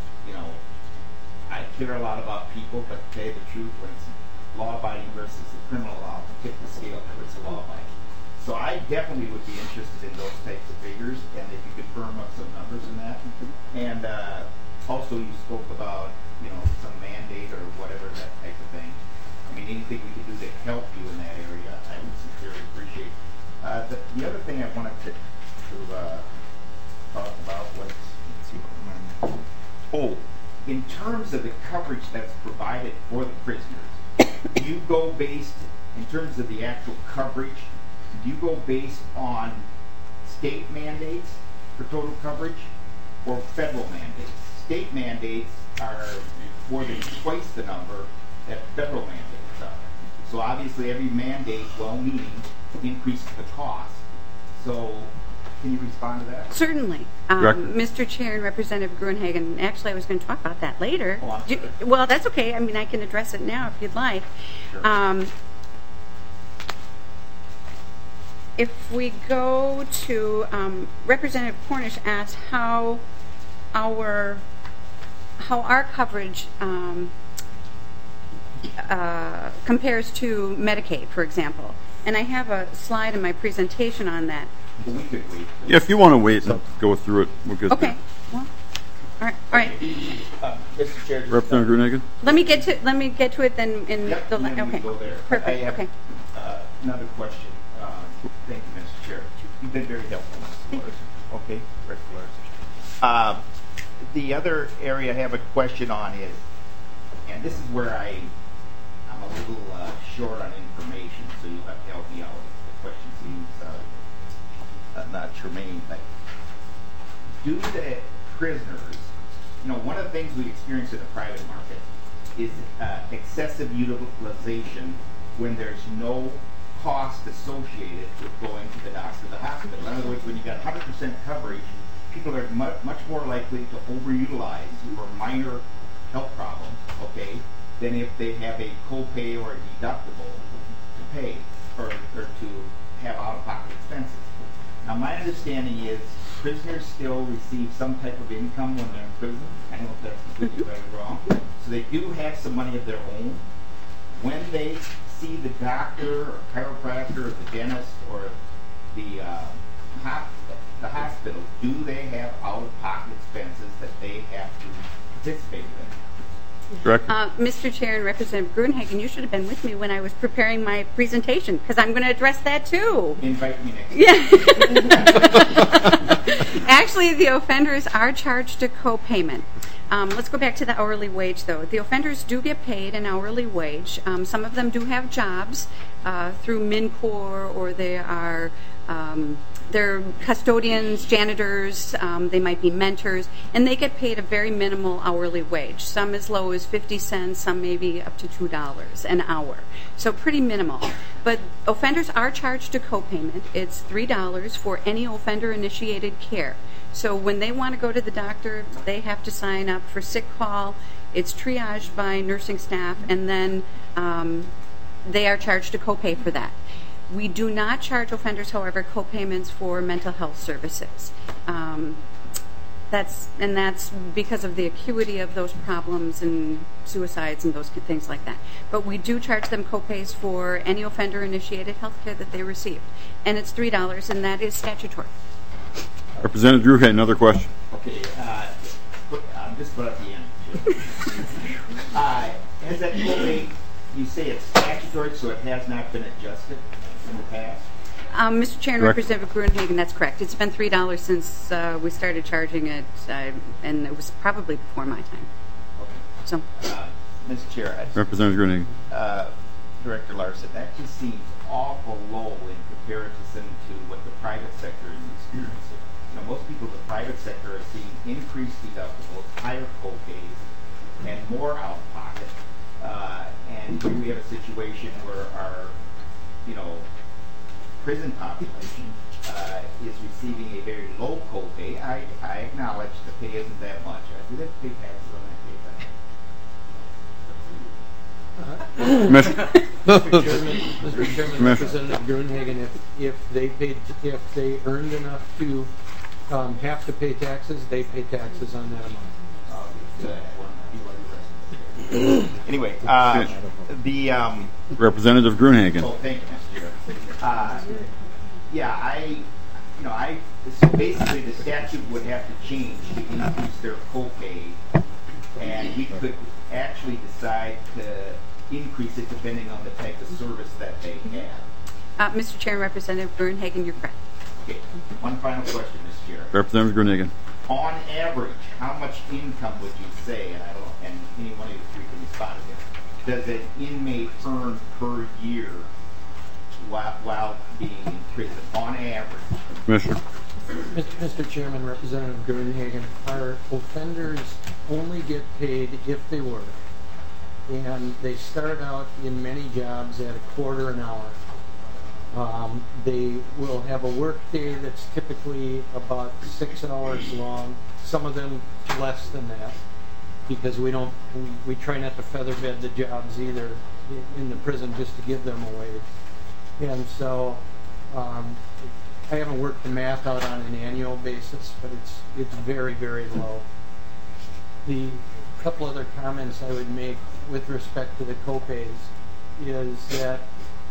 I care a lot about people, but to tell you the truth, when it's law-abiding versus the criminal law, tip the scale towards the law-abiding. So I definitely would be interested in those types of figures, and if you could firm up some numbers in that. And also you spoke about, some mandate or whatever, that type of thing. I mean, anything we could do to help you in that area, I would sincerely appreciate. The other thing I wanted to talk about was, in terms of the coverage that's provided for the prisoners, do you go based, in terms of the actual coverage, do you go based on state mandates for total coverage or federal mandates? State mandates are more than twice the number that federal mandates are. So obviously every mandate, well-meaning, increases the cost. So can you respond to that? Certainly. Mr. Chair and Representative Gruenhagen, actually I was going to talk about that later. Oh, I'm sorry. Well, that's okay. I mean, I can address it now if you'd like. Sure. If we go to Representative Cornish asked how our coverage compares to Medicaid, for example. And I have a slide in my presentation on that. Well, we could wait. Yeah, if you want to wait and go through it, we'll get Okay. Well, all right. Mr. Chair, Representative Gruenhagen? Let me get to it then. Yep, and then we okay. go there. Perfect. I have Okay. another question. Thank you, Mr. Chair. You've been very helpful, Mr. Larson. Okay, Director Larson. The other area I have a question on is, and this is where I'm a little short on information, so you'll have to help me out. The question seems not germane, but do the prisoners, one of the things we experience in the private market is excessive utilization when there's no cost associated with going to the doctor or the hospital. In other words, when you got 100% coverage, people are much more likely to overutilize for minor health problems, okay, than if they have a copay or a deductible to pay or to have out-of-pocket expenses. Now, my understanding is prisoners still receive some type of income when they're in prison. I don't know if that's completely right or wrong. So they do have some money of their own. When they see the doctor or chiropractor or the dentist or the hospital, do they have out-of-pocket expenses that they have to participate in? Director. Mr. Chair and Representative Gruenhagen, you should have been with me when I was preparing my presentation, because I'm going to address that too. Invite me next Yeah. Actually, the offenders are charged a co-payment. Let's go back to the hourly wage, though. The offenders do get paid an hourly wage. Some of them do have jobs through MNCOR, or they are they're custodians, janitors, they might be mentors, and they get paid a very minimal hourly wage. Some as low as 50 cents, some maybe up to $2 an hour. So pretty minimal. But offenders are charged a co-payment. It's $3 for any offender-initiated care. So when they want to go to the doctor, they have to sign up for sick call. It's triaged by nursing staff, and then they are charged a copay for that. We do not charge offenders, however, co-payments for mental health services. That's because of the acuity of those problems and suicides and those things like that. But we do charge them co-pays for any offender-initiated health care that they receive. And it's $3, and that is statutory. Representative Drew had another question. Okay, just put at the end. Has that copay, you say it's statutory, so it has not been adjusted in the past? Mr. Chair and Correct. Representative Gruenhagen, that's correct. It's been $3 since we started charging it, and it was probably before my time. Okay. So, Mr. Chair, Representative Gruenhagen. Director Larson, that just seems awful low in comparison to what the private sector is experiencing. You know, most people in the private sector are seeing increased deductibles, higher co-pays, and more out-of-pocket. And here we have a situation where our, prison population is receiving a very low co-pay. I acknowledge the pay isn't that much. I do have to pay taxes on that pay. Commissioner. Mr. Chairman, Representative Gruenhagen, if they earned enough to have to pay taxes, they pay taxes on that amount. Anyway, the Representative Gruenhagen. oh, thank you, Mr. Chair. So basically the statute would have to change to increase their copay, and we could actually decide to increase it depending on the type of service that they have. Mr. Chair and Representative Gruenhagen, you're correct. Okay, one final question, Mr. Chair. Representative Gruenhagen. On average, how much income would you say, and any one of you three can respond to this, does an inmate earn per year while being in prison, on average? Commissioner. Mr. Chairman, Representative Gruenhagen, our offenders only get paid if they work. And they start out in many jobs at $0.25 an hour. They will have a work day that's typically about 6 hours long. Some of them less than that, because we try not to featherbed the jobs either in the prison, just to give them a wage. And so I haven't worked the math out on an annual basis, but it's very, very low. The couple other comments I would make with respect to the copays is that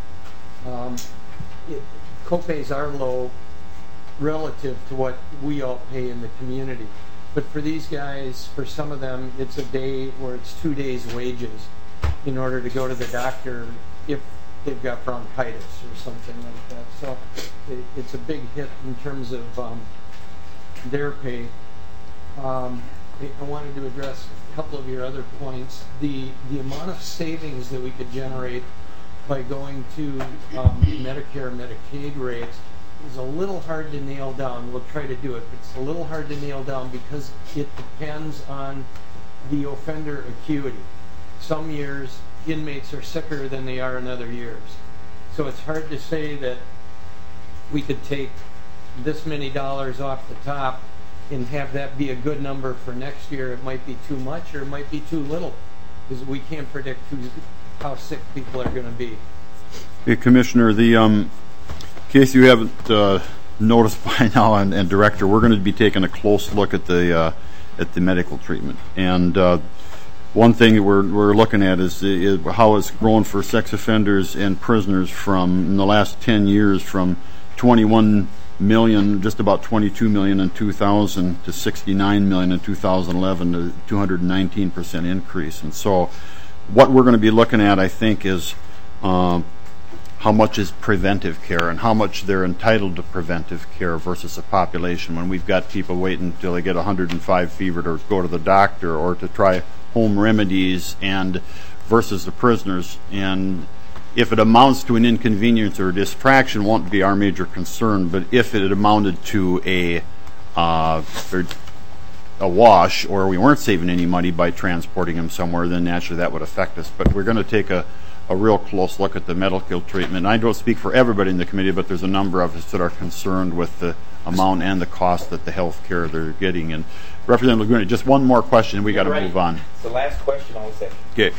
copays are low relative to what we all pay in the community. But for these guys, for some of them, it's a day or it's 2 days' wages in order to go to the doctor if they've got bronchitis or something like that. So it's a big hit in terms of their pay. I wanted to address a couple of your other points. The amount of savings that we could generate by going to Medicare, Medicaid rates is a little hard to nail down. We'll try to do it, but it's a little hard to nail down because it depends on the offender acuity. Some years, inmates are sicker than they are in other years. So it's hard to say that we could take this many dollars off the top and have that be a good number for next year. It might be too much or it might be too little, because we can't predict how sick people are going to be. Hey, Commissioner, in case you haven't noticed by now, and Director, we're going to be taking a close look at the medical treatment. And one thing we're looking at is how it's grown for sex offenders and prisoners in the last 10 years from 21 million, just about 22 million in 2000 to 69 million in 2011, a 219% increase. And so what we're going to be looking at, I think, is how much is preventive care and how much they're entitled to preventive care versus a population when we've got people waiting until they get 105 fever to go to the doctor or to try home remedies and versus the prisoners. And if it amounts to an inconvenience or a distraction, won't be our major concern. But if it amounted to a wash, or we weren't saving any money by transporting them somewhere, then naturally that would affect us. But we're going to take a real close look at the medical treatment. I don't speak for everybody in the committee, but there's a number of us that are concerned with the amount and the cost that the health care they're getting. And Representative Laguna, just one more question, and we got to move on. It's the last question all session. Okay.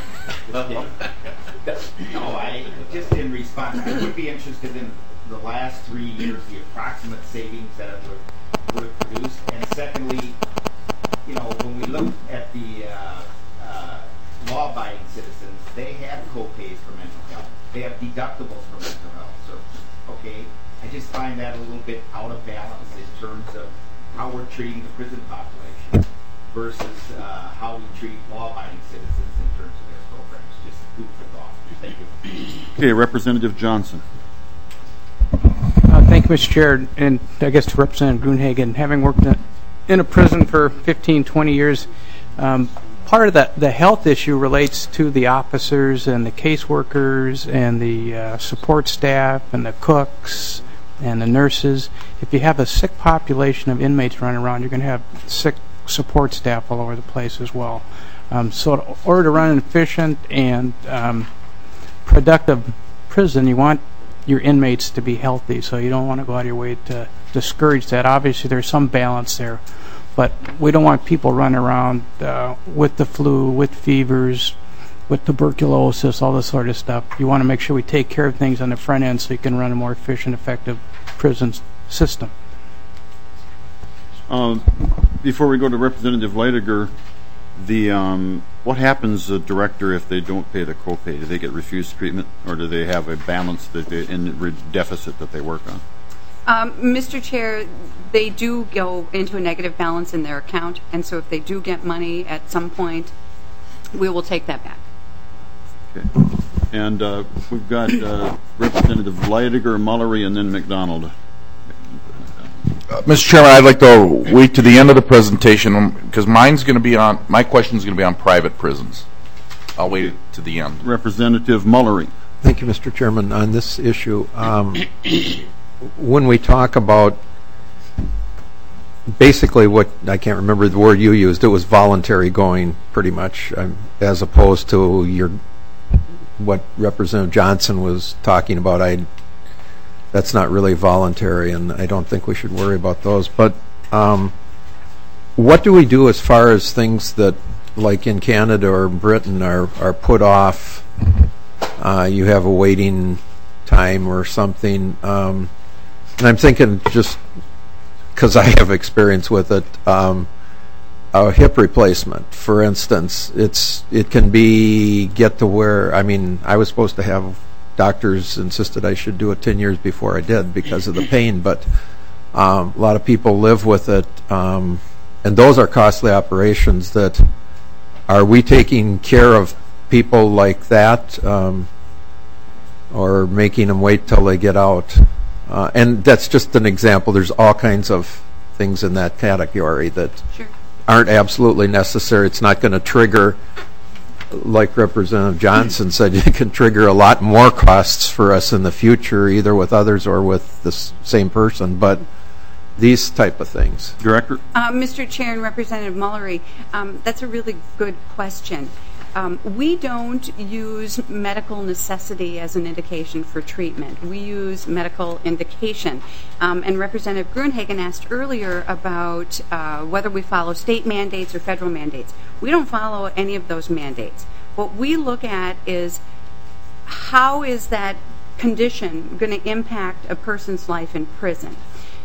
No, just in response, I would be interested in the last 3 years, the approximate savings that it would have produced. And secondly, when we look at the law-abiding citizens, they have co-pays for mental health. They have deductibles for mental health services. Okay, I just find that a little bit out of balance in terms of how we're treating the prison population versus how we treat law-abiding citizens in terms of their programs. Just food for thought. Thank you. Okay, Representative Johnson. Thank you, Mr. Chair, and I guess to Representative Gruenhagen, having worked in a prison for 15, 20 years, part of the health issue relates to the officers and the caseworkers and the support staff and the cooks and the nurses. If you have a sick population of inmates running around, you're going to have sick support staff all over the place as well. So in order to run an efficient and productive prison, you want your inmates to be healthy, so you don't want to go out of your way to discourage that. Obviously, there's some balance there, but we don't want people running around with the flu, with fevers, with tuberculosis, all this sort of stuff. You want to make sure we take care of things on the front end so you can run a more efficient, effective prison system. Before we go to Representative Leidiger, what happens, Director, if they don't pay the copay? Do they get refused treatment, or do they have a balance in deficit that they work on? Mr. Chair, they do go into a negative balance in their account, and so if they do get money at some point, we will take that back. Okay. And we've got Representative Leidiger, Mullery, and then McDonald. Mr. Chairman, I'd like to wait to the end of the presentation because my question is going to be on private prisons. I'll wait to the end. Representative Mullery. Thank you, Mr. Chairman. On this issue, when we talk about basically what, I can't remember the word you used, it was voluntary going pretty much, as opposed to what Representative Johnson was talking about. That's not really voluntary, and I don't think we should worry about those. But what do we do as far as things that, like in Canada or Britain, are put off? You have a waiting time or something. And I'm thinking, just because I have experience with it, a hip replacement, for instance, it can get to where, I was supposed to have, doctors insisted I should do it 10 years before I did because of the pain, but a lot of people live with it, and those are costly operations. Are we taking care of people like that, or making them wait till they get out? And that's just an example. There's all kinds of things in that category that aren't absolutely necessary. It's not going to trigger, like Representative Johnson said, it can trigger a lot more costs for us in the future, either with others or with the same person, but these type of things. Director? Mr. Chair and Representative Mullery, that's a really good question. We don't use medical necessity as an indication for treatment. We use medical indication. And Representative Gruenhagen asked earlier about whether we follow state mandates or federal mandates. We don't follow any of those mandates. What we look at is how is that condition going to impact a person's life in prison.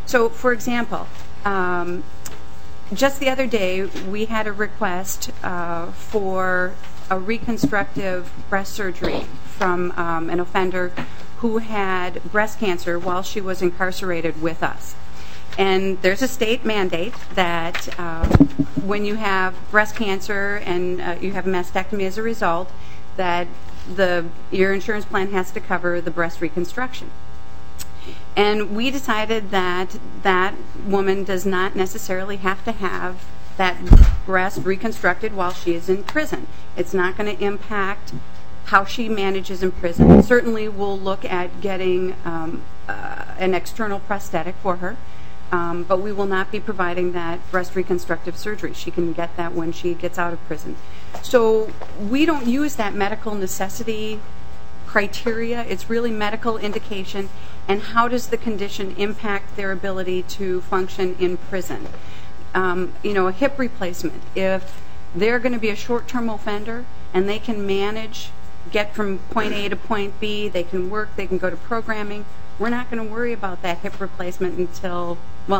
So, for example, just the other day, we had a request for a reconstructive breast surgery from an offender who had breast cancer while she was incarcerated with us. And there's a state mandate that when you have breast cancer and you have a mastectomy as a result, that your insurance plan has to cover the breast reconstruction. And we decided that that woman does not necessarily have to have that breast reconstructed while she is in prison. It's not going to impact how she manages in prison. Certainly we'll look at getting an external prosthetic for her, but we will not be providing that breast reconstructive surgery. She can get that when she gets out of prison. So we don't use that medical necessity criteria. It's really medical indication and how does the condition impact their ability to function in prison. A hip replacement, if they're going to be a short-term offender and they can manage, get from point A to point B, they can work, they can go to programming, we're not going to worry about that hip replacement So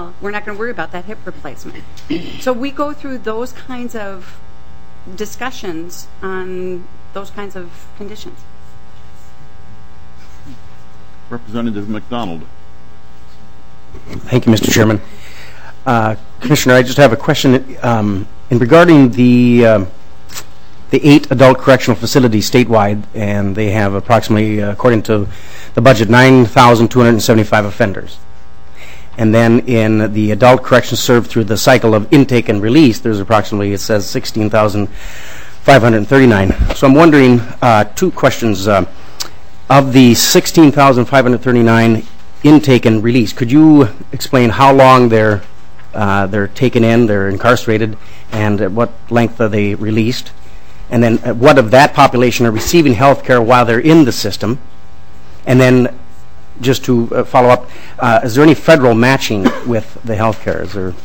we go through those kinds of discussions on those kinds of conditions. Representative McDonald. Thank you, Mr. Chairman. Commissioner, I just have a question in regarding the 8 adult correctional facilities statewide, and they have approximately, according to the budget, 9,275 offenders. And then in the adult corrections served through the cycle of intake and release, there's approximately, it says, 16,539. So I'm wondering, 2 questions. Of the 16,539 intake and release, could you explain how long they're taken in, they're incarcerated, and at what length are they released? And then what of that population are receiving health care while they're in the system? And then just to follow up, is there any federal matching with the health care? Is there?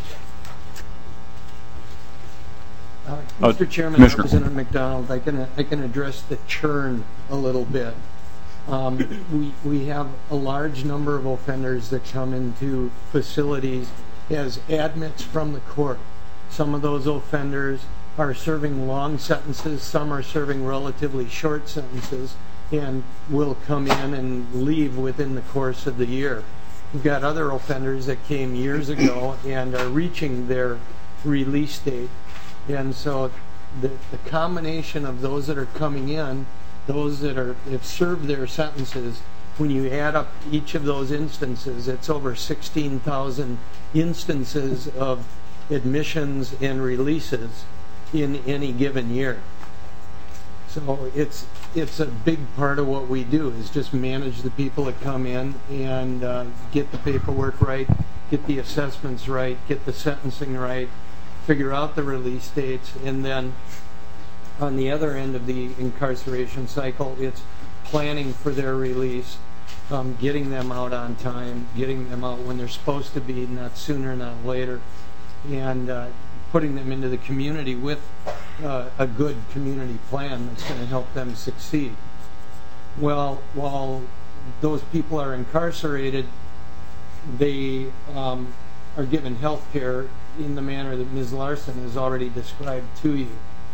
Mr. Chairman, Representative McDonald, I can address the churn a little bit. We have a large number of offenders that come into facilities as admits from the court. Some of those offenders are serving long sentences, some are serving relatively short sentences, and will come in and leave within the course of the year. We've got other offenders that came years ago and are reaching their release date. And so the combination of those that are coming in, those that have served their sentences, when you add up each of those instances, it's over 16,000 instances of admissions and releases in any given year. So it's a big part of what we do is just manage the people that come in and get the paperwork right, get the assessments right, get the sentencing right, figure out the release dates, and then on the other end of the incarceration cycle, it's planning for their release, getting them out on time, getting them out when they're supposed to be, not sooner, not later, and putting them into the community with a good community plan that's going to help them succeed. Well, while those people are incarcerated, they are given health care in the manner that Ms. Larson has already described to you.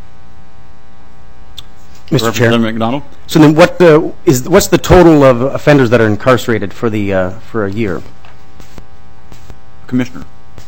Mr. Chair. McDonald. So then, what's the total of offenders that are incarcerated for a year? Commissioner.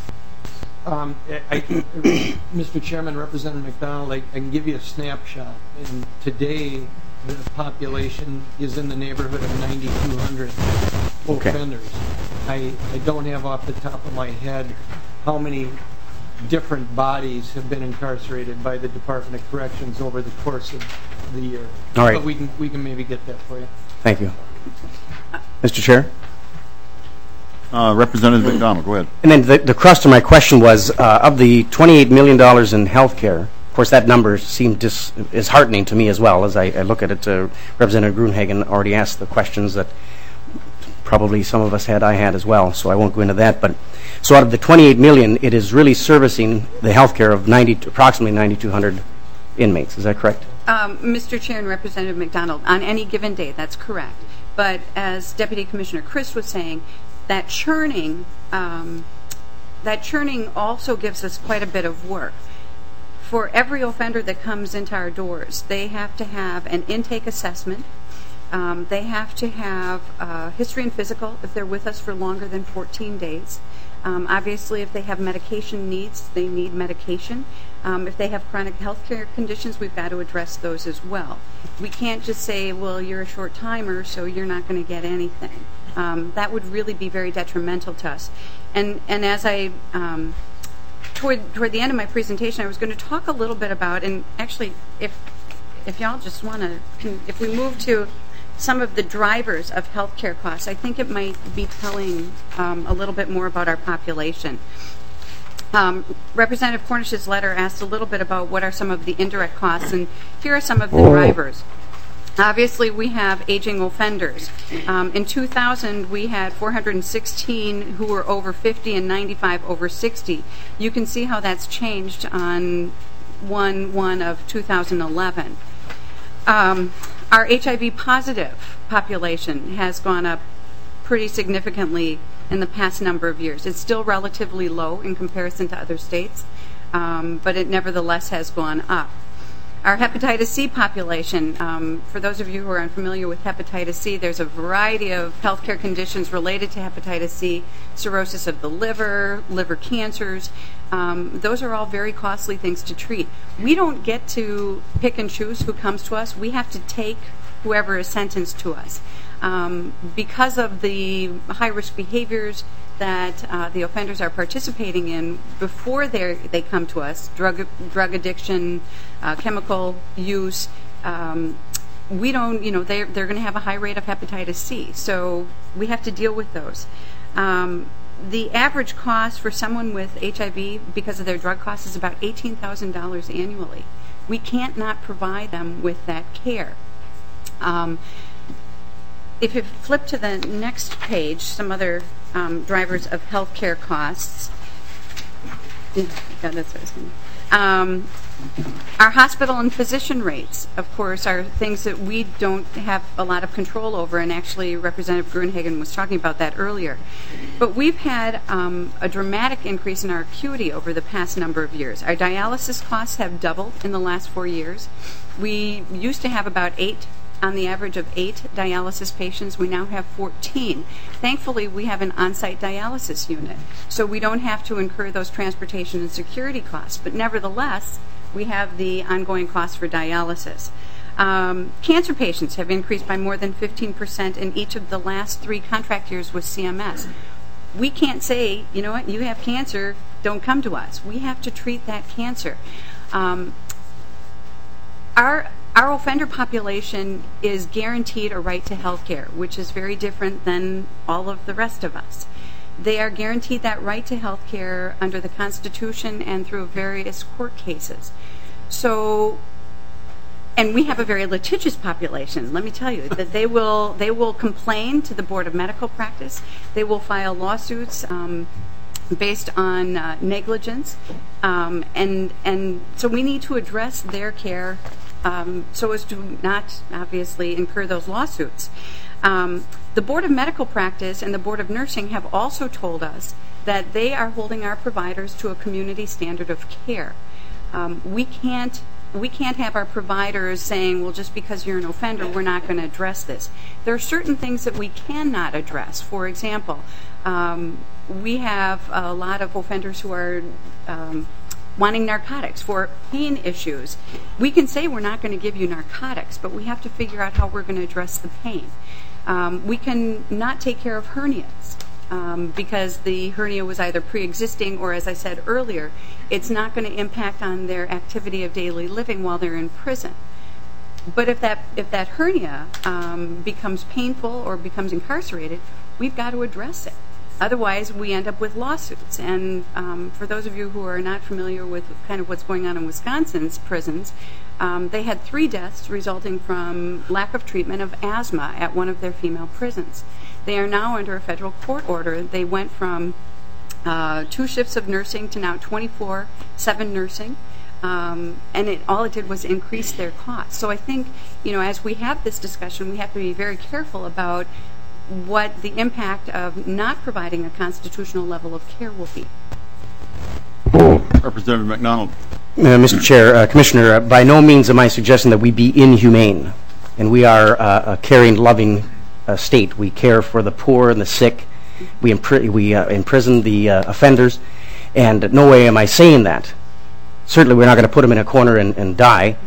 Mr. Chairman, Representative McDonald, I can give you a snapshot. And today, the population is in the neighborhood of 9,200 offenders. I don't have off the top of my head how many different bodies have been incarcerated by the Department of Corrections over the course of the year. All right. But we can maybe get that for you. Thank you. Mr. Chair? Representative McDonald, go ahead. And then the crust of my question was, of the $28 million in health care, of course that number seemed disheartening to me as well. As I look at it, Representative Gruenhagen already asked the questions that probably some of us I had as well, so I won't go into that. But so out of the $28 million, it is really servicing the health care of approximately 9,200 inmates. Is that correct? Mr. Chair and Representative McDonald, on any given day, that's correct. But as Deputy Commissioner Christ was saying, that churning also gives us quite a bit of work. For every offender that comes into our doors, they have to have an intake assessment. They have to have history and physical if they're with us for longer than 14 days. Obviously, if they have medication needs, they need medication. If they have chronic health care conditions, we've got to address those as well. We can't just say, well, you're a short timer, so you're not going to get anything. That would really be very detrimental to us. And as I, toward the end of my presentation, I was going to talk a little bit about, and actually, if y'all just want to, if we move to some of the drivers of healthcare costs, I think it might be telling a little bit more about our population. Representative Cornish's letter asked a little bit about what are some of the indirect costs, and here are some of the drivers. Obviously, we have aging offenders. In 2000, we had 416 who were over 50 and 95 over 60. You can see how that's changed on 1/1 of 2011. Our HIV positive population has gone up pretty significantly in the past number of years. It's still relatively low in comparison to other states, but it nevertheless has gone up. Our hepatitis C population, for those of you who are unfamiliar with hepatitis C, there's a variety of healthcare conditions related to hepatitis C, cirrhosis of the liver, liver cancers. Those are all very costly things to treat. We don't get to pick and choose who comes to us. We have to take whoever is sentenced to us. Because of the high-risk behaviors that the offenders are participating in before they come to us, drug addiction, chemical use, we don't, they're going to have a high rate of hepatitis C, so we have to deal with those. The average cost for someone with HIV because of their drug costs is about $18,000 annually. We can't not provide them with that care. If you flip to the next page, some other drivers of healthcare costs. Our hospital and physician rates, of course, are things that we don't have a lot of control over, and actually Representative Gruenhagen was talking about that earlier. But we've had a dramatic increase in our acuity over the past number of years. Our dialysis costs have doubled in the last 4 years. We used to have about 8 on the average of 8 dialysis patients. We now have 14. Thankfully, we have an on-site dialysis unit, so we don't have to incur those transportation and security costs. But nevertheless, we have the ongoing costs for dialysis. Cancer patients have increased by more than 15% in each of the last 3 contract years with CMS. We can't say, you know what, you have cancer, don't come to us. We have to treat that cancer. Our offender population is guaranteed a right to health care, which is very different than all of the rest of us. They are guaranteed that right to health care under the Constitution and through various court cases. So, and we have a very litigious population, let me tell you, that they will complain to the Board of Medical Practice. They will file lawsuits based on negligence. And so we need to address their care so as to not obviously incur those lawsuits. The Board of Medical Practice and the Board of Nursing have also told us that they are holding our providers to a community standard of care. We can't have our providers saying, well, just because you're an offender, we're not going to address this. There are certain things that we cannot address. For example, we have a lot of offenders who are wanting narcotics for pain issues. We can say we're not going to give you narcotics, but we have to figure out how we're going to address the pain. We can not take care of hernias because the hernia was either pre-existing or, as I said earlier, it's not going to impact on their activity of daily living while they're in prison. But if that hernia becomes painful or becomes incarcerated, we've got to address it. Otherwise, we end up with lawsuits. And for those of you who are not familiar with kind of what's going on in Wisconsin's prisons, they had 3 deaths resulting from lack of treatment of asthma at one of their female prisons. They are now under a federal court order. They went from 2 shifts of nursing to now 24/7 nursing. And all it did was increase their costs. So I think, as we have this discussion, we have to be very careful about what the impact of not providing a constitutional level of care will be. Representative McDonald. Mr. Chair, Commissioner, by no means am I suggesting that we be inhumane, and we are a caring, loving state. We care for the poor and the sick. We imprison the offenders, and no way am I saying that. Certainly, we're not going to put them in a corner and die.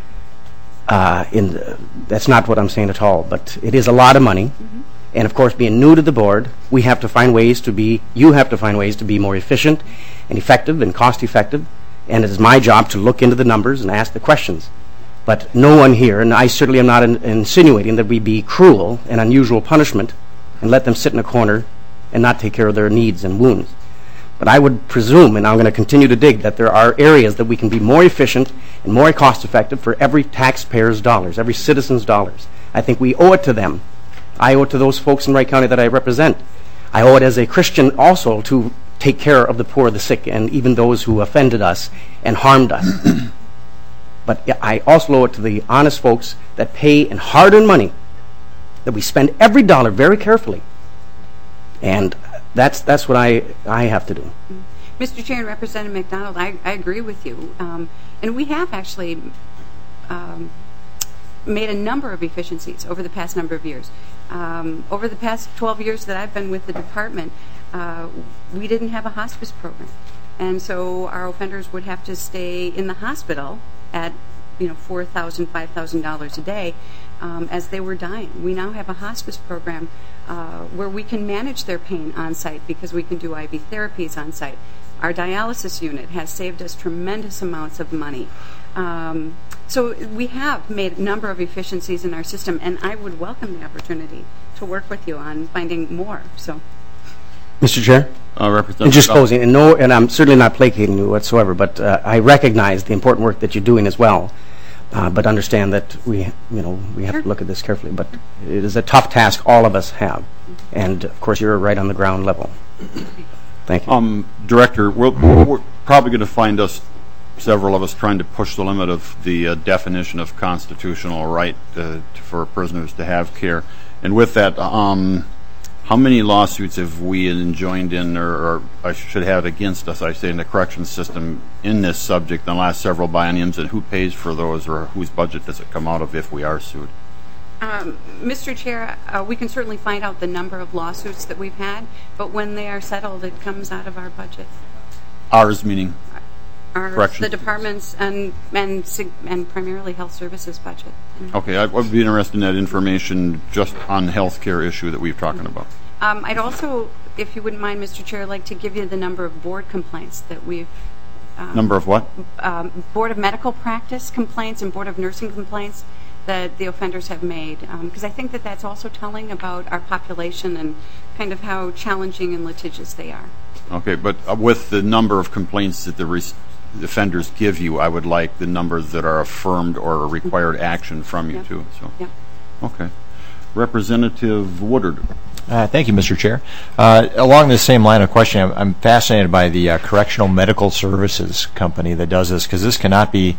That's not what I'm saying at all. But it is a lot of money, and of course, being new to the board, you have to find ways to be more efficient and effective and cost-effective. And it is my job to look into the numbers and ask the questions. But no one here, and I certainly am not insinuating that we be cruel and unusual punishment and let them sit in a corner and not take care of their needs and wounds. But I would presume, and I'm going to continue to dig, that there are areas that we can be more efficient and more cost-effective for every taxpayer's dollars, every citizen's dollars. I think we owe it to them. I owe it to those folks in Wright County that I represent. I owe it as a Christian also to take care of the poor, the sick, and even those who offended us and harmed us. But I also owe it to the honest folks that pay in hard-earned money, that we spend every dollar very carefully. And that's what I have to do. Mr. Chair and Representative McDonald, I agree with you. And we have actually made a number of efficiencies over the past number of years. Over the past 12 years that I've been with the department, we didn't have a hospice program. And so our offenders would have to stay in the hospital at $4,000, $5,000 a day as they were dying. We now have a hospice program where we can manage their pain on site because we can do IV therapies on site. Our dialysis unit has saved us tremendous amounts of money. So we have made a number of efficiencies in our system, and I would welcome the opportunity to work with you on finding more. So, Mr. Chair? Representative. Just closing, and I'm certainly not placating you whatsoever, but I recognize the important work that you're doing as well. But understand that we have to look at this carefully. But it is a tough task all of us have, and of course you're right on the ground level. Thank you. Director, we're probably going to find several of us trying to push the limit of the definition of constitutional right for prisoners to have care. And with that, how many lawsuits have we enjoined in, or I should have against us, I say, in the corrections system in this subject in the last several bienniums, and who pays for those, or whose budget does it come out of if we are sued? Mr. Chair, we can certainly find out the number of lawsuits that we've had, but when they are settled, it comes out of our budget. Ours meaning? The department's and primarily health services budget. Okay, I would be interested in that information just on the health care issue that we're talking about. I'd also, if you wouldn't mind, Mr. Chair, like to give you the number of board complaints that we've... number of what? Board of Medical Practice complaints and Board of Nursing complaints that the offenders have made, because I think that that's also telling about our population and kind of how challenging and litigious they are. Okay, but with the number of complaints that the offenders give you, I would like the numbers that are affirmed or required action from you, too. So, okay. Representative Woodard. Thank you, Mr. Chair. Along this same line of questioning, I'm fascinated by the Correctional Medical Services company that does this, because this cannot be,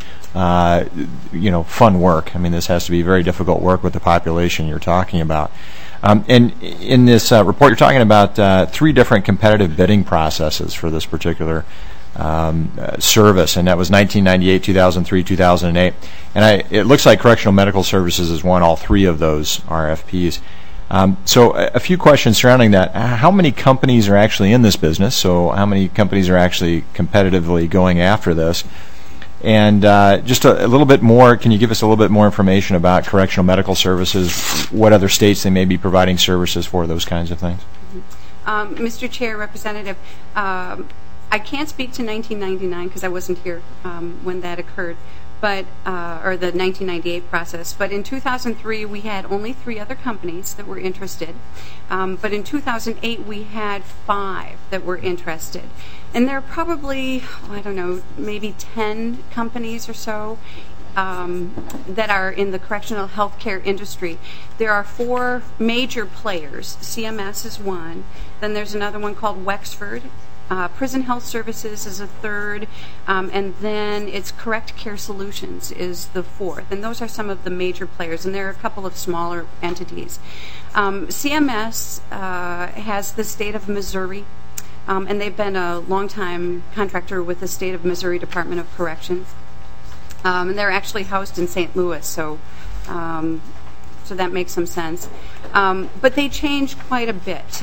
fun work. I mean, this has to be very difficult work with the population you're talking about. And in this report, you're talking about 3 different competitive bidding processes for this particular service, and that was 1998, 2003, 2008. And it looks like Correctional Medical Services has won all 3 of those RFPs. So a few questions surrounding that. How many companies are actually in this business? So how many companies are actually competitively going after this? And just a little bit more, can you give us a little bit more information about Correctional Medical Services, what other states they may be providing services for, those kinds of things? Mr. Chair, Representative, I can't speak to 1999 because I wasn't here when that occurred, but or the 1998 process. But in 2003, we had only 3 other companies that were interested. But in 2008, we had 5 that were interested. And there are probably, I don't know, maybe 10 companies or so that are in the correctional healthcare industry. There are 4 major players. CMS is one. Then there's another one called Wexford. Prison Health Services is a third, and then it's Correct Care Solutions is the fourth. And those are some of the major players, and there are a couple of smaller entities. CMS has the state of Missouri, and they've been a long-time contractor with the state of Missouri Department of Corrections. And they're actually housed in St. Louis, so that makes some sense. But they changed quite a bit.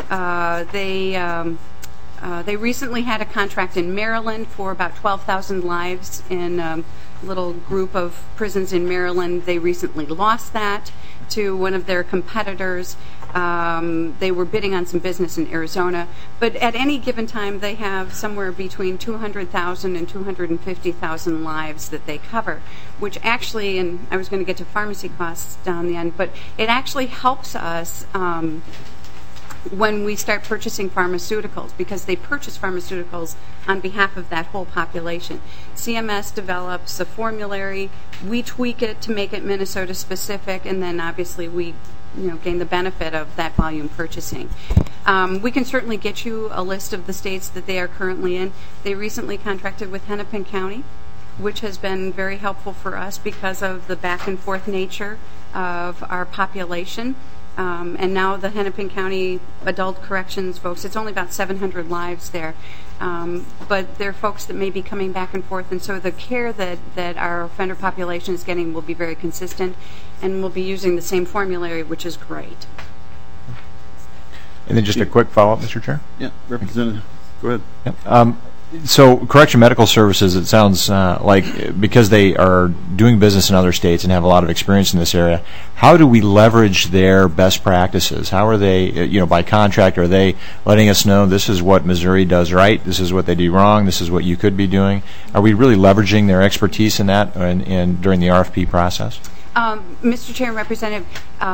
They recently had a contract in Maryland for about 12,000 lives in a little group of prisons in Maryland. They recently lost that to one of their competitors. They were bidding on some business in Arizona. But at any given time, they have somewhere between 200,000 and 250,000 lives that they cover, which actually, and I was going to get to pharmacy costs down the end, but it actually helps us when we start purchasing pharmaceuticals, because they purchase pharmaceuticals on behalf of that whole population. CMS develops a formulary, we tweak it to make it Minnesota specific, and then obviously we gain the benefit of that volume purchasing. We can certainly get you a list of the states that they are currently in. They recently contracted with Hennepin County, which has been very helpful for us because of the back and forth nature of our population. And now the Hennepin County Adult Corrections folks, it's only about 700 lives there, but they're folks that may be coming back and forth, and so the care that our offender population is getting will be very consistent, and we'll be using the same formulary, which is great. And then just a quick follow-up, Mr. Chair? Yeah, Representative, go ahead. Yep. So Correction Medical Services, it sounds like because they are doing business in other states and have a lot of experience in this area, how do we leverage their best practices? How are they, by contract, are they letting us know this is what Missouri does right, this is what they do wrong, this is what you could be doing? Are we really leveraging their expertise in that and during the RFP process? Mr. Chair and Representative,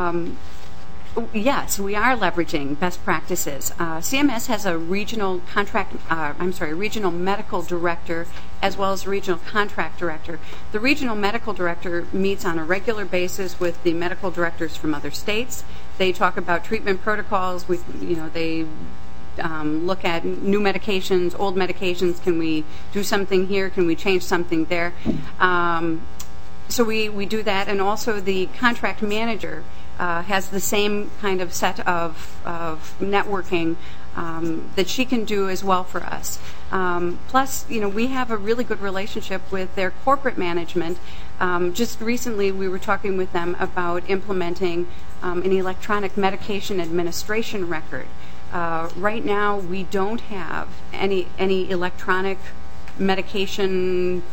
yes, we are leveraging best practices. CMS has a regional regional medical director as well as a regional contract director. The regional medical director meets on a regular basis with the medical directors from other states. They talk about treatment protocols. They look at new medications, old medications. Can we do something here? Can we change something there? So we do that, and also the contract manager has the same kind of set of networking that she can do as well for us. Plus, we have a really good relationship with their corporate management. Just recently, we were talking with them about implementing an electronic medication administration record. Right now, we don't have any electronic medication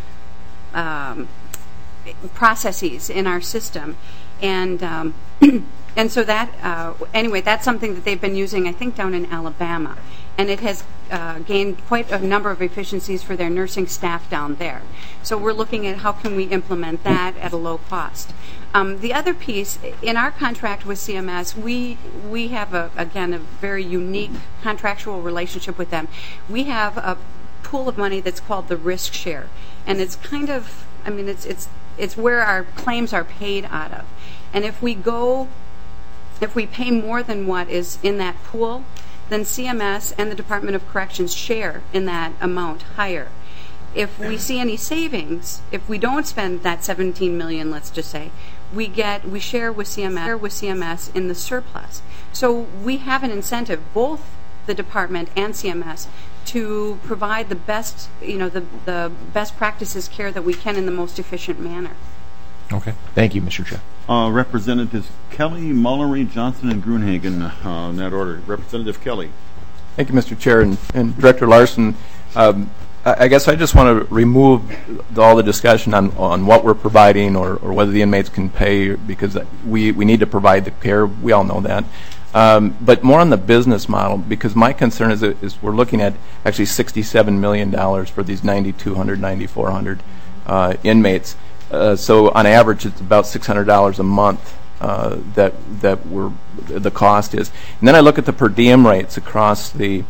processes in our system, and so that anyway, that's something that they've been using, I think, down in Alabama, and it has gained quite a number of efficiencies for their nursing staff down there. So we're looking at how can we implement that at a low cost. The other piece, in our contract with CMS, we have again a very unique contractual relationship with them. We have a pool of money that's called the risk share, and it's kind of, it's where our claims are paid out of. And if we pay more than what is in that pool, then CMS and the Department of Corrections share in that amount higher. If we see any savings, if we don't spend that $17 million, let's just say, we share with CMS in the surplus. So we have an incentive, both the department and CMS, to provide the best, the best practices care that we can in the most efficient manner. Okay. Thank you, Mr. Chair. Representatives Kelly, Mullery, Johnson, and Gruenhagen in that order. Representative Kelly. Thank you, Mr. Chair. And Director Larson, I guess I just want to remove all the discussion on what we're providing or whether the inmates can pay, because we need to provide the care. We all know that. But more on the business model, because my concern is we're looking at actually $67 million for these 9,200, 9,400 inmates. So on average, it's about $600 a month that the cost is. And then I look at the per diem rates across the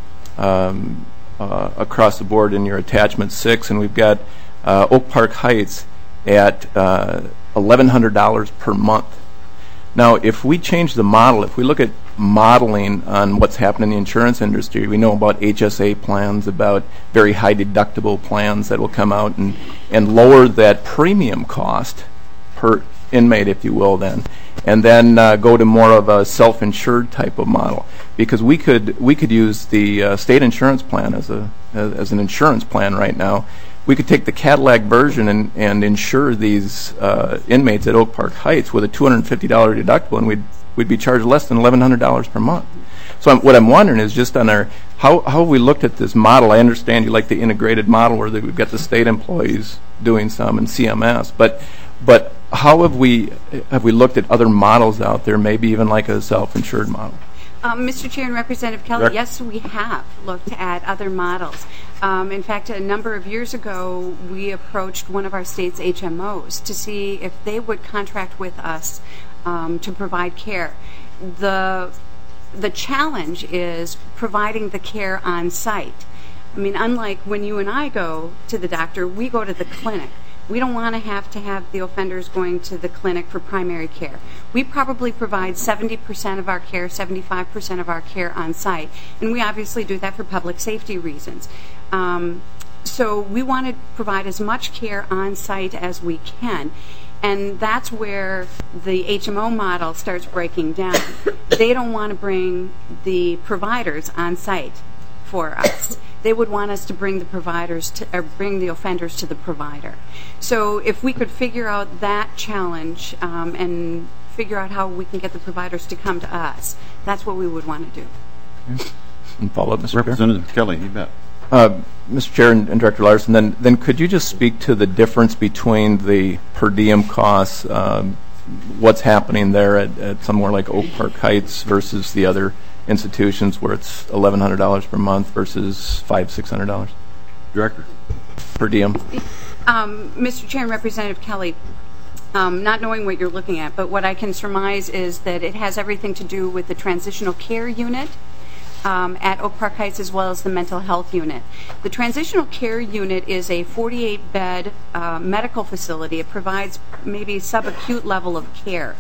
board in your attachment 6, and we've got Oak Park Heights at $1,100 per month. Now, if we change the model, if we look at modeling on what's happened in the insurance industry, we know about HSA plans, about very high deductible plans that will come out and lower that premium cost per inmate, if you will, then, and then go to more of a self-insured type of model. Because we could use the state insurance plan as an insurance plan right now. We could take the Cadillac version and insure these inmates at Oak Park Heights with a $250 deductible, and we'd be charged less than $1,100 per month. So what I'm wondering is just on how have we looked at this model? I understand you like the integrated model where we've got the state employees doing some and CMS, but how have we looked at other models out there, maybe even like a self-insured model? Mr. Chair and Representative Kelly, yes, we have looked at other models. In fact, a number of years ago, we approached one of our state's HMOs to see if they would contract with us to provide care. The challenge is providing the care on site. I mean, unlike when you and I go to the doctor, we go to the clinic. We don't want to have the offenders going to the clinic for primary care. We probably provide 70% of our care, 75% of our care on site, and we obviously do that for public safety reasons. So we want to provide as much care on site as we can, and that's where the HMO model starts breaking down. They don't want to bring the providers on site for us. They would want us to bring the offenders to the provider. So if we could figure out that challenge and figure out how we can get the providers to come to us, that's what we would want to do. Okay. And follow up, Mr. Representative Kelly, you bet. Mr. Chair and Director Larson, then could you just speak to the difference between the per diem costs, what's happening there at somewhere like Oak Park Heights versus the other institutions where it's $1,100 per month versus $500-600? Director. Per diem. Mr. Chair and Representative Kelly, not knowing what you're looking at, but what I can surmise is that it has everything to do with the transitional care unit at Oak Park Heights as well as the mental health unit. The transitional care unit is a 48-bed medical facility. It provides maybe subacute level of care.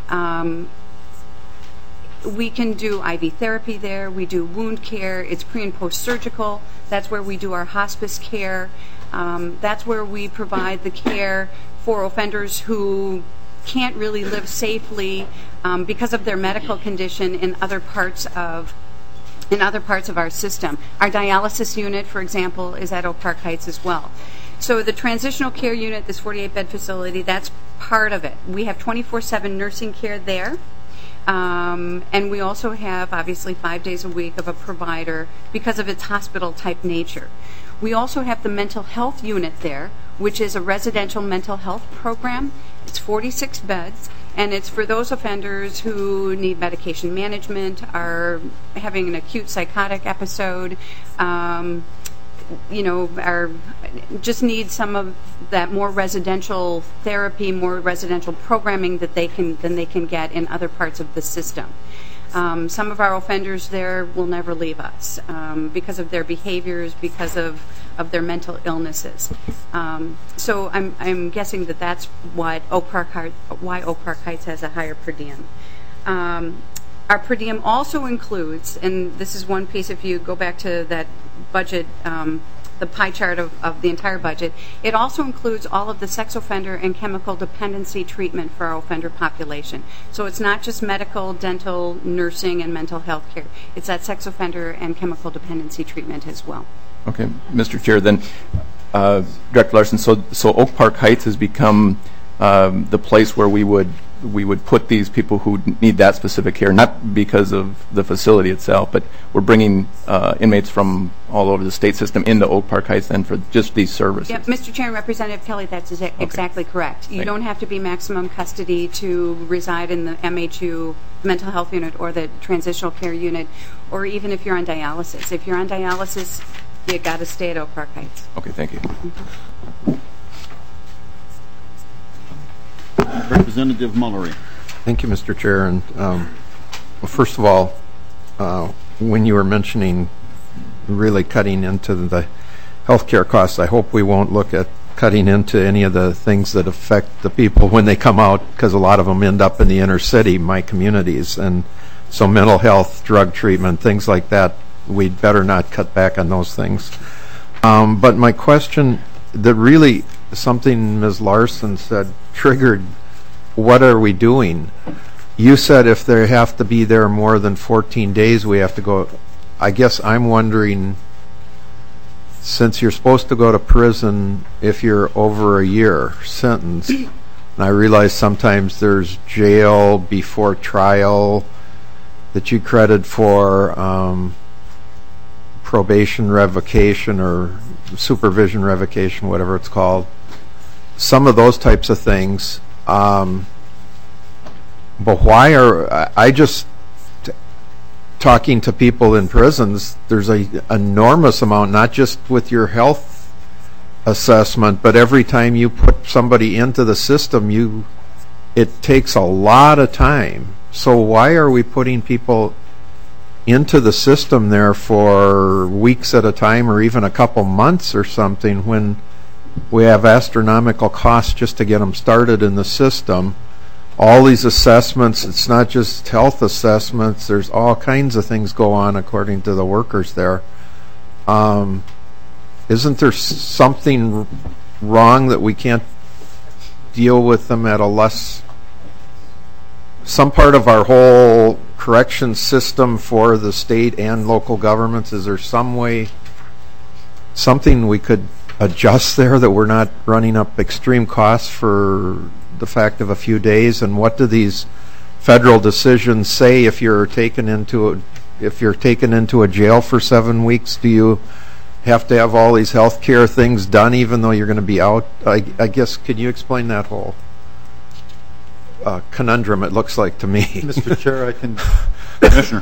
We can do IV therapy there. We do wound care. It's pre- and post-surgical. That's where we do our hospice care. That's where we provide the care for offenders who can't really live safely because of their medical condition in other parts of our system. Our dialysis unit, for example, is at Oak Park Heights as well. So the transitional care unit, this 48-bed facility, that's part of it. We have 24/7 nursing care there. And we also have, obviously, 5 days a week of a provider because of its hospital-type nature. We also have the mental health unit there, which is a residential mental health program. It's 46 beds, and it's for those offenders who need medication management, are having an acute psychotic episode, just need some of that more residential therapy, more residential programming than they can get in other parts of the system. Some of our offenders there will never leave us because of their behaviors, because of their mental illnesses. So I'm guessing that's why Oak Park Heights has a higher per diem. Our per diem also includes, and this is one piece, if you go back to that budget, the pie chart of the entire budget, it also includes all of the sex offender and chemical dependency treatment for our offender population. So it's not just medical, dental, nursing, and mental health care. It's that sex offender and chemical dependency treatment as well. Okay, Mr. Chair, then, Director Larson, so Oak Park Heights has become the place where we would put these people who need that specific care, not because of the facility itself, but we're bringing inmates from all over the state system into Oak Park Heights then for just these services. Yep, Mr. Chair and Representative Kelly, that's exactly correct. You don't have to be maximum custody to reside in the MHU mental health unit or the transitional care unit, or even if you're on dialysis. If you're on dialysis, you got to stay at Oak Park Heights. Okay, thank you. Representative Mullery. Thank you, Mr. Chair. And well, first of all, when you were mentioning really cutting into the health care costs, I hope we won't look at cutting into any of the things that affect the people when they come out, because a lot of them end up in the inner city, my communities, and so mental health, drug treatment, things like that, we'd better not cut back on those things. But my question, that really something Ms. Larson said triggered, what are we doing? You said if they have to be there more than 14 days, we have to go. I guess I'm wondering, since you're supposed to go to prison if you're over a year sentence, and I realize sometimes there's jail before trial that you credit for probation revocation or supervision revocation, whatever it's called, some of those types of things. But why are I just talking to people in prisons? There's an enormous amount, not just with your health assessment, but every time you put somebody into the system, it takes a lot of time. So why are we putting people into the system there for weeks at a time, or even a couple months or something, when we have astronomical costs just to get them started in the system? All these assessments, it's not just health assessments, there's all kinds of things go on according to the workers there. Isn't there something wrong that we can't deal with them at a less, some part of our whole correction system for the state and local governments? Is there some way, something we could adjust there, that we're not running up extreme costs for the fact of a few days? And what do these federal decisions say if you're taken into a jail for 7 weeks? Do you have to have all these health care things done even though you're going to be out? I guess, could you explain that whole conundrum, it looks like to me? Mr. Chair, I can. Commissioner.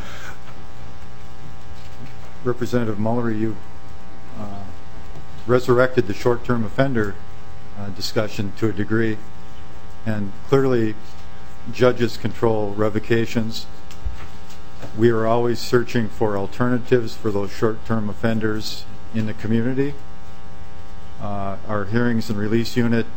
Representative Mullery, you resurrected the short-term offender discussion to a degree. And clearly, judges control revocations. We are always searching for alternatives for those short-term offenders in the community. Our hearings and release unit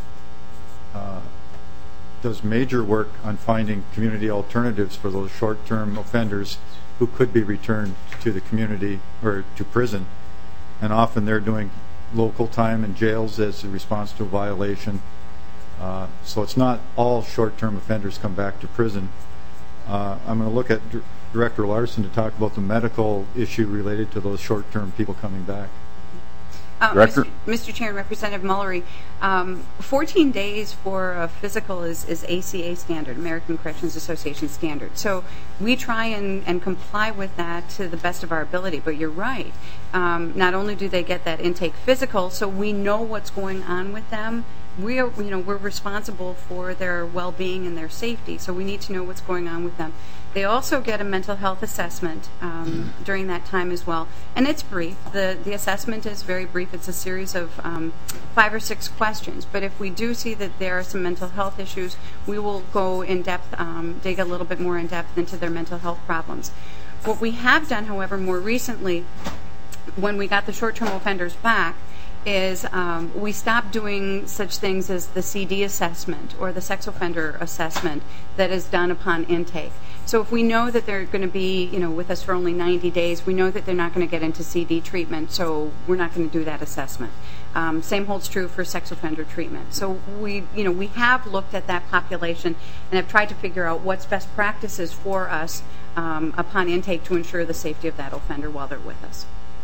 does major work on finding community alternatives for those short-term offenders who could be returned to the community or to prison. And often they're doing local time in jails as a response to a violation. So it's not all short-term offenders come back to prison. I'm going to look at Director Larson to talk about the medical issue related to those short-term people coming back. Mr. Chair and Representative Mullery, 14 days for a physical is ACA standard, American Corrections Association standard. So we try and comply with that to the best of our ability. But you're right. Not only do they get that intake physical, so we know what's going on with them. We're responsible for their well-being and their safety, so we need to know what's going on with them. They also get a mental health assessment during that time as well, and it's brief. The assessment is very brief. It's a series of 5 or 6 questions, but if we do see that there are some mental health issues, we will go in depth, dig a little bit more in depth into their mental health problems. What we have done, however, more recently, when we got the short-term offenders back, is we stopped doing such things as the CD assessment or the sex offender assessment that is done upon intake. So if we know that they're going to be, with us for only 90 days, we know that they're not going to get into CD treatment, so we're not going to do that assessment. Same holds true for sex offender treatment. So we have looked at that population and have tried to figure out what's best practices for us upon intake to ensure the safety of that offender while they're with us.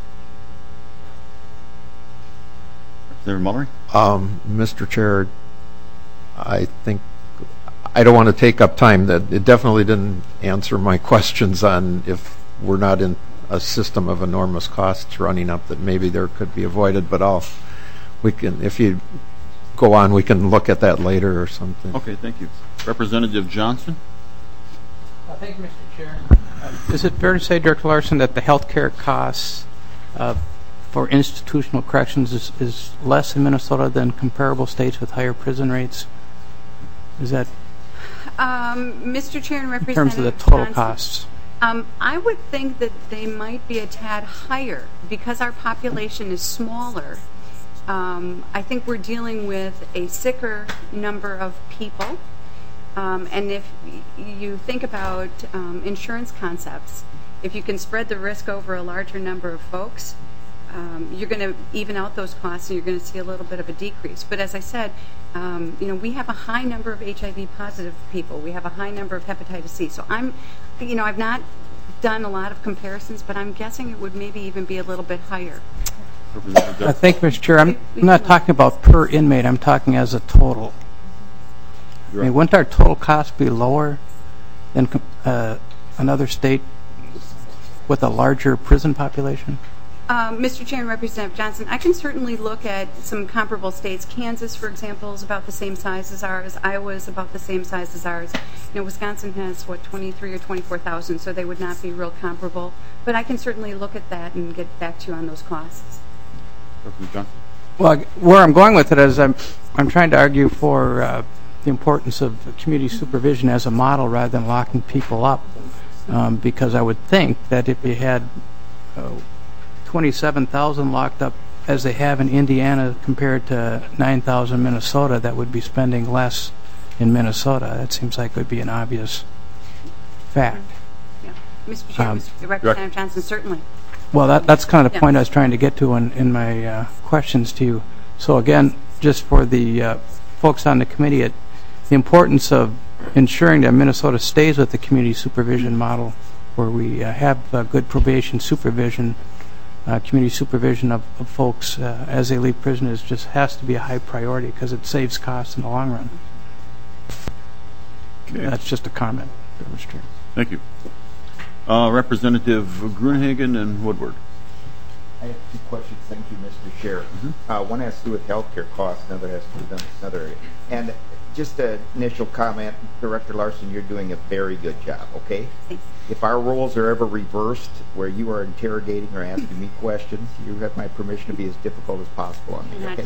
Senator Mullery? Mr. Chair, I think I don't want to take up time. That it definitely didn't answer my questions on if we're not in a system of enormous costs running up that maybe there could be avoided. But if you go on, we can look at that later or something. Okay, thank you. Representative Johnson? Thank you, Mr. Chair. Is it fair to say, Director Larson, that the health care costs for institutional corrections is less in Minnesota than comparable states with higher prison rates? Is that Mr. Chair and Representative in terms of the total Johnson, costs? I would think that they might be a tad higher because our population is smaller. I think we're dealing with a sicker number of people. And if you think about insurance concepts, if you can spread the risk over a larger number of folks, you're going to even out those costs and you're going to see a little bit of a decrease. But as I said, we have a high number of HIV positive people. We have a high number of hepatitis C. So I've not done a lot of comparisons, but I'm guessing it would maybe even be a little bit higher. Thank you, Mr. Chair. I'm not talking about per inmate. I'm talking as a total. I mean, wouldn't our total cost be lower than another state with a larger prison population? Mr. Chair and Representative Johnson, I can certainly look at some comparable states. Kansas, for example, is about the same size as ours. Iowa is about the same size as ours. Wisconsin has, 23 or 24,000, so they would not be real comparable. But I can certainly look at that and get back to you on those costs. Representative Johnson? Well, where I'm going with it is I'm trying to argue for the importance of community supervision as a model rather than locking people up. Because I would think that if you had 27,000 locked up as they have in Indiana compared to 9,000 in Minnesota, that would be spending less in Minnesota. That seems like it would be an obvious fact. Yeah. Mr. Chair, Representative Johnson, certainly. Well, that's kind of the point I was trying to get to in my questions to you. So again, just for the folks on the committee, the importance of ensuring that Minnesota stays with the community supervision model where we have good probation supervision, community supervision of folks as they leave prison just has to be a high priority because it saves costs in the long run. Okay. That's just a comment, Mr. Chair. Thank you. Representative Gruenhagen and Woodward. I have two questions. Thank you, Mr. Chair. One has to do with health care costs, another has to do with another area. And just an initial comment, Director Larson, you're doing a very good job, okay? Thanks. If our roles are ever reversed, where you are interrogating or asking me questions, you have my permission to be as difficult as possible on me,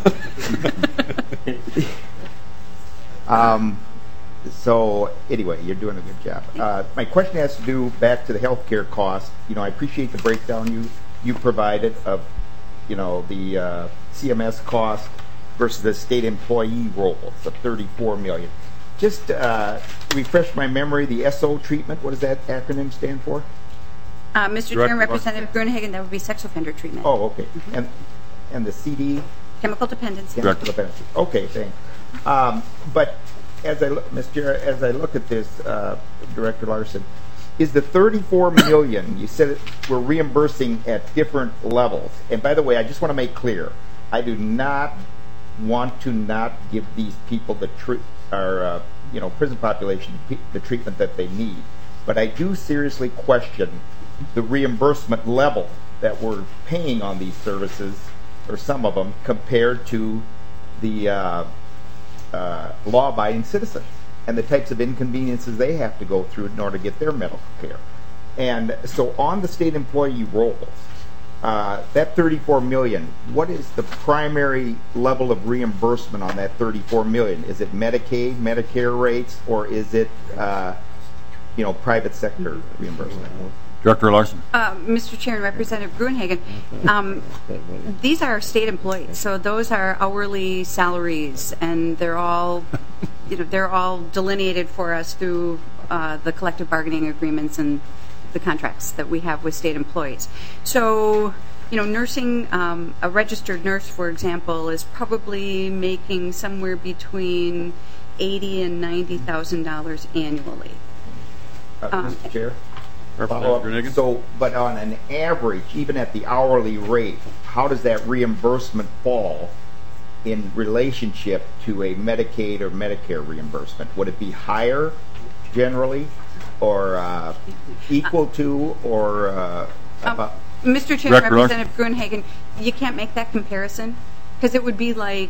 okay? So anyway, you're doing a good job. My question has to do back to the health care cost. I appreciate the breakdown you provided of, the CMS cost versus the state employee roles of $34 million. Just refresh my memory, the SO treatment, what does that acronym stand for? Mr. Chair and Representative Gruenhagen, that would be sex offender treatment. Oh, okay. And the CD? Chemical dependency. Chemical dependency. Okay, thanks. But Mr. Chair, as I look at this, Director Larson, is the $34 million, you said we're reimbursing at different levels. And by the way, I just want to make clear, I do not want to not give these people prison population the treatment that they need. But I do seriously question the reimbursement level that we're paying on these services, or some of them, compared to the law-abiding citizens and the types of inconveniences they have to go through in order to get their medical care. And so on the state employee rolls, that $34 million, what is the primary level of reimbursement on that $34 million? Is it Medicaid, Medicare rates, or is it private sector reimbursement? Director Larson. Mr. Chair and Representative Gruenhagen, these are state employees, so those are hourly salaries, and they're all delineated for us through the collective bargaining agreements and the contracts that we have with state employees. So, nursing, a registered nurse, for example, is probably making somewhere between $80,000 and $90,000 annually. Mr. Chair? So, but on an average, even at the hourly rate, how does that reimbursement fall in relationship to a Medicaid or Medicare reimbursement? Would it be higher generally, or equal to, or about? Mr. Chair, Representative Gruenhagen, you can't make that comparison because it would be like,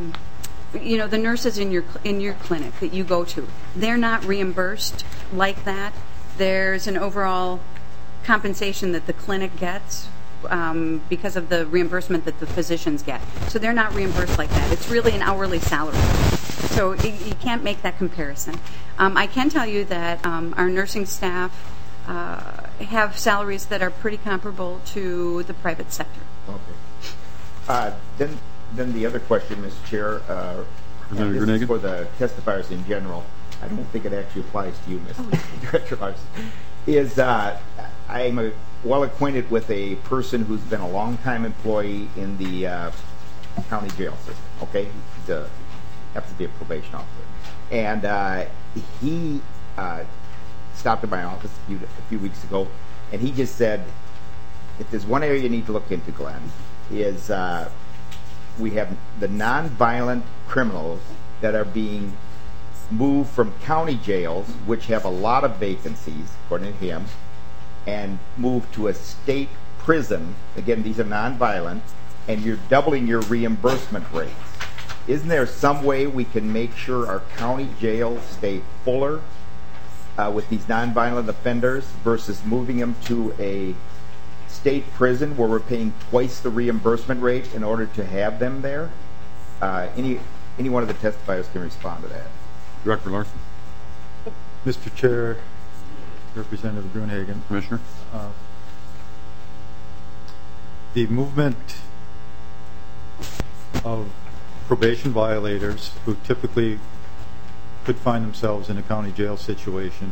the nurses in your clinic that you go to, they're not reimbursed like that. There's an overall compensation that the clinic gets because of the reimbursement that the physicians get. So they're not reimbursed like that. It's really an hourly salary. So you can't make that comparison. I can tell you that our nursing staff have salaries that are pretty comparable to the private sector. Okay. Then then the other question, Mr. Chair, and this is for the testifiers in general. I don't think it actually applies to you, Mr. Director Larson. I'm well acquainted with a person who's been a long-time employee in the county jail system. Okay, he happens to be a probation officer, and he stopped at my office a few weeks ago, and he just said, if there's one area you need to look into, Glenn, is we have the non-violent criminals that are being moved from county jails, which have a lot of vacancies, according to him, and moved to a state prison. Again, these are non-violent, and you're doubling your reimbursement rates. Isn't there some way we can make sure our county jails stay fuller with these non-violent offenders versus moving them to a state prison where we're paying twice the reimbursement rate in order to have them there? Any one of the testifiers can respond to that. Director Larson. Mr. Chair, Representative Gruenhagen. Commissioner. The movement of probation violators who typically could find themselves in a county jail situation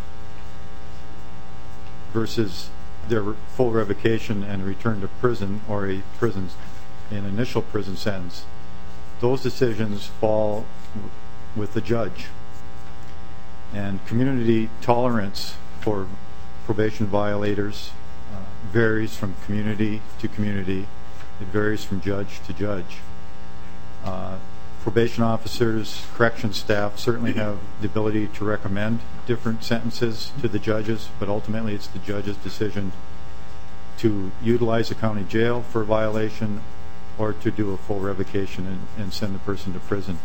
versus their full revocation and return to prison or an initial prison sentence, those decisions fall with the judge. And community tolerance for probation violators varies from community to community. It varies from judge to judge. Probation officers, correction staff certainly have the ability to recommend different sentences to the judges, but ultimately it's the judge's decision to utilize a county jail for a violation or to do a full revocation and send the person to prison.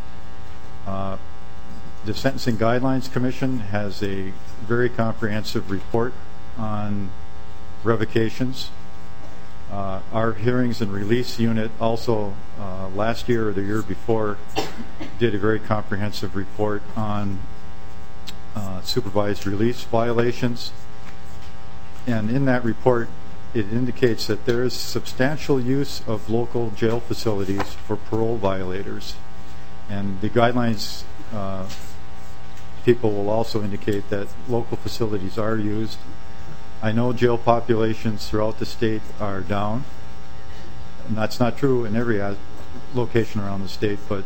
The Sentencing Guidelines Commission has a very comprehensive report on revocations. Our Hearings and Release Unit also last year or the year before did a very comprehensive report on supervised release violations. And in that report, it indicates that there is substantial use of local jail facilities for parole violators. And the guidelines people will also indicate that local facilities are used. I know jail populations throughout the state are down, and that's not true in every location around the state, but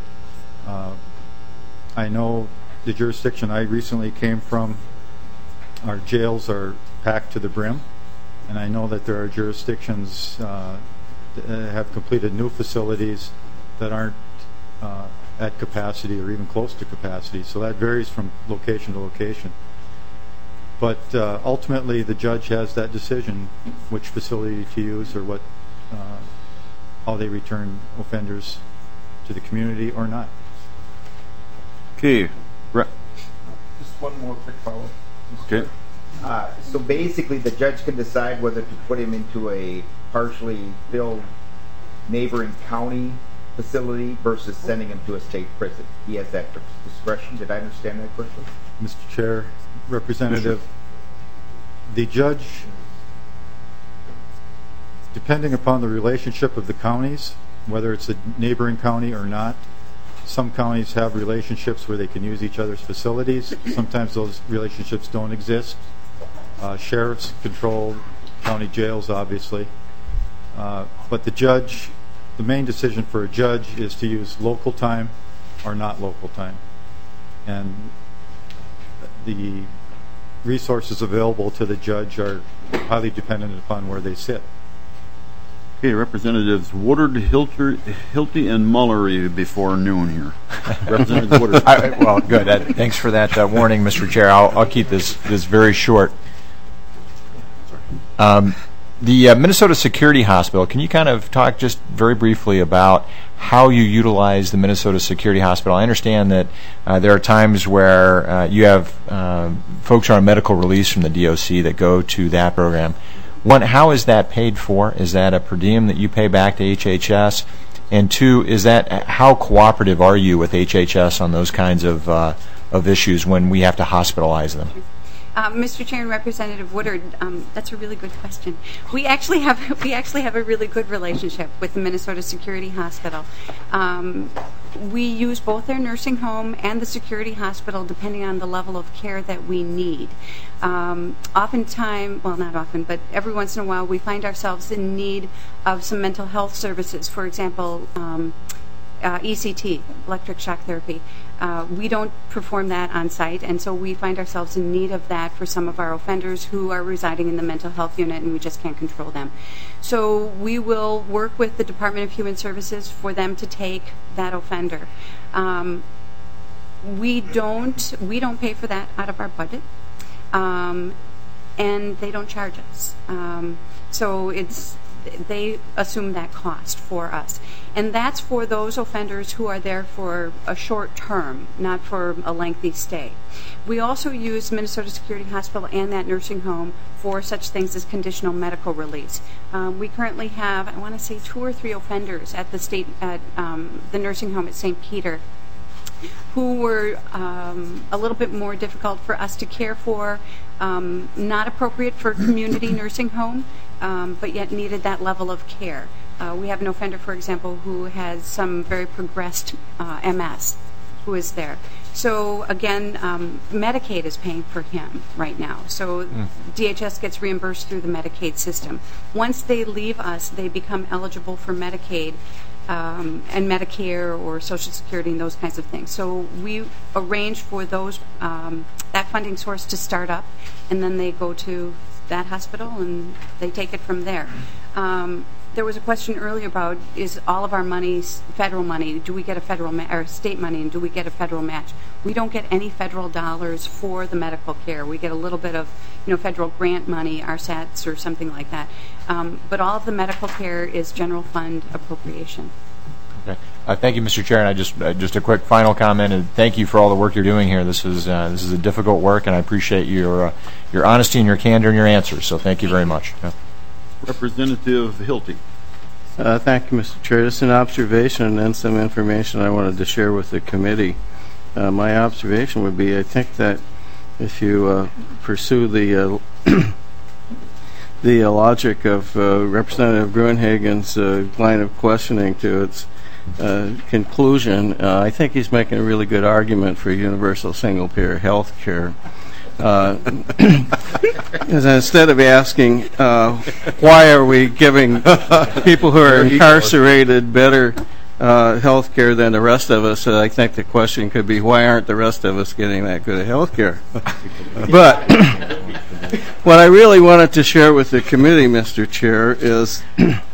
I know the jurisdiction I recently came from, our jails are packed to the brim, and I know that there are jurisdictions that have completed new facilities that aren't at capacity or even close to capacity, so that varies from location to location. But ultimately, the judge has that decision, which facility to use or how they return offenders to the community or not. Okay. Just one more quick follow-up. Okay. So basically, the judge can decide whether to put him into a partially filled neighboring county facility versus sending him to a state prison. He has that discretion. Did I understand that correctly? Mr. Chair, Representative, the judge, depending upon the relationship of the counties, whether it's a neighboring county or not, some counties have relationships where they can use each other's facilities. Sometimes those relationships don't exist. Sheriffs control county jails, obviously. But the main decision for a judge is to use local time or not local time. And the resources available to the judge are highly dependent upon where they sit. Okay, Representatives Woodard, Hilty, and Mullery before noon here. Representative Woodard. Well, good. Thanks for that warning, Mr. Chair. I'll keep this very short. The Minnesota Security Hospital, can you kind of talk just very briefly about how you utilize the Minnesota Security Hospital? I understand that there are times where you have folks who are on medical release from the DOC that go to that program. One, how is that paid for? Is that a per diem that you pay back to HHS? And two, how cooperative are you with HHS on those kinds of issues when we have to hospitalize them? Mr. Chair and Representative Woodard, that's a really good question. We actually have a really good relationship with the Minnesota Security Hospital. We use both their nursing home and the Security Hospital depending on the level of care that we need. Oftentimes, well, not often, but every once in a while, we find ourselves in need of some mental health services. For example, ECT, electric shock therapy. We don't perform that on site, and so we find ourselves in need of that for some of our offenders who are residing in the mental health unit, and we just can't control them. So we will work with the Department of Human Services for them to take that offender. We don't pay for that out of our budget, and they don't charge us. So they assume that cost for us. And that's for those offenders who are there for a short term, not for a lengthy stay. We also use Minnesota Security Hospital and that nursing home for such things as conditional medical release. We currently have, I want to say, 2 or 3 offenders at the nursing home at St. Peter who were a little bit more difficult for us to care for, not appropriate for community nursing home, but yet needed that level of care. We have an offender, for example, who has some very progressed MS, who is there. So again, Medicaid is paying for him right now. So DHS gets reimbursed through the Medicaid system. Once they leave us, they become eligible for Medicaid and Medicare or Social Security and those kinds of things. So we arrange for those that funding source to start up, and then they go to that hospital and they take it from there. There was a question earlier about, is all of our money federal money? Do we get a federal or state money, and do we get a federal match? We don't get any federal dollars for the medical care. We get a little bit of, federal grant money, RSATs or something like that. But all of the medical care is general fund appropriation. Okay. Thank you, Mr. Chair. And just a quick final comment, and thank you for all the work you're doing here. This is a difficult work, and I appreciate your honesty and your candor and your answers. So thank you very much. Yeah. Representative Hilty. Thank you, Mr. Chair. Just an observation and then some information I wanted to share with the committee. My observation would be, I think that if you pursue the the logic of Representative Gruenhagen's line of questioning to its conclusion, I think he's making a really good argument for universal single-payer health care. Instead of asking why are we giving people who are incarcerated better health care than the rest of us, I think the question could be, why aren't the rest of us getting that good of health care? But what I really wanted to share with the committee, Mr. Chair, is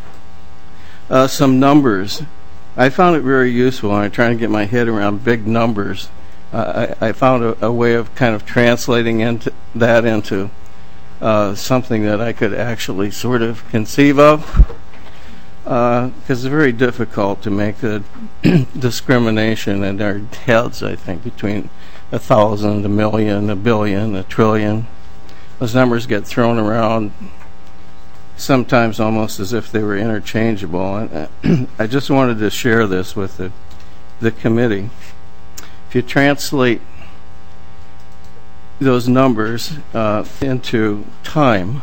some numbers. I found it very useful when I'm trying to get my head around big numbers. I found a way of kind of translating into something that I could actually sort of conceive of, because it's very difficult to make the discrimination in our heads, I think, between 1,000, 1,000,000, 1 billion, 1 trillion. Those numbers get thrown around sometimes almost as if they were interchangeable. And I just wanted to share this with the committee. If you translate those numbers into time,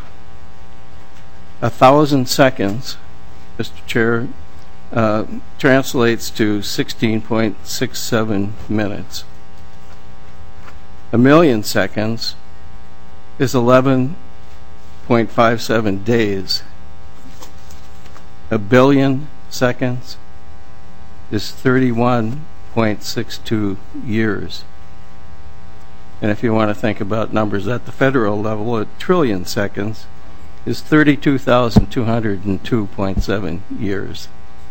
1,000 seconds, Mr. Chair, translates to 16.67 minutes. 1,000,000 seconds is 11.57 days. 1 billion seconds is 31.62 years. And if you want to think about numbers at the federal level, 1 trillion seconds is 32,202.7 years.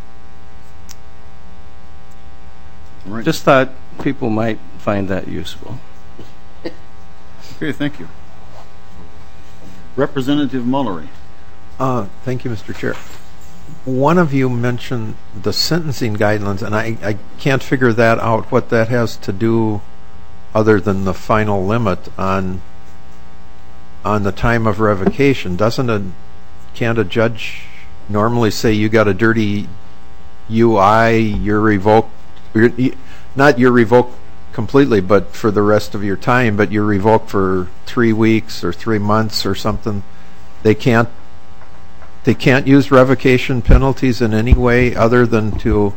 Right. Just thought people might find that useful. Okay, thank you. Representative Mullery. Thank you, Mr. Chair. One of you mentioned the sentencing guidelines, and I can't figure that out, what that has to do other than the final limit on the time of revocation. Can't a judge normally say you got a dirty UI, you're revoked, not you're revoked completely, but for the rest of your time, but you're revoked for 3 weeks or 3 months or something, they can't use revocation penalties in any way other than to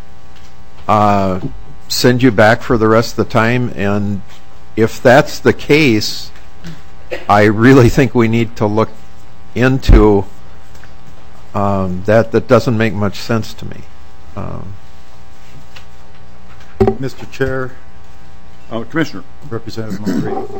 send you back for the rest of the time. And if that's the case, I really think we need to look into that. That doesn't make much sense to me. Mr. Chair. Commissioner. Representative Mulry.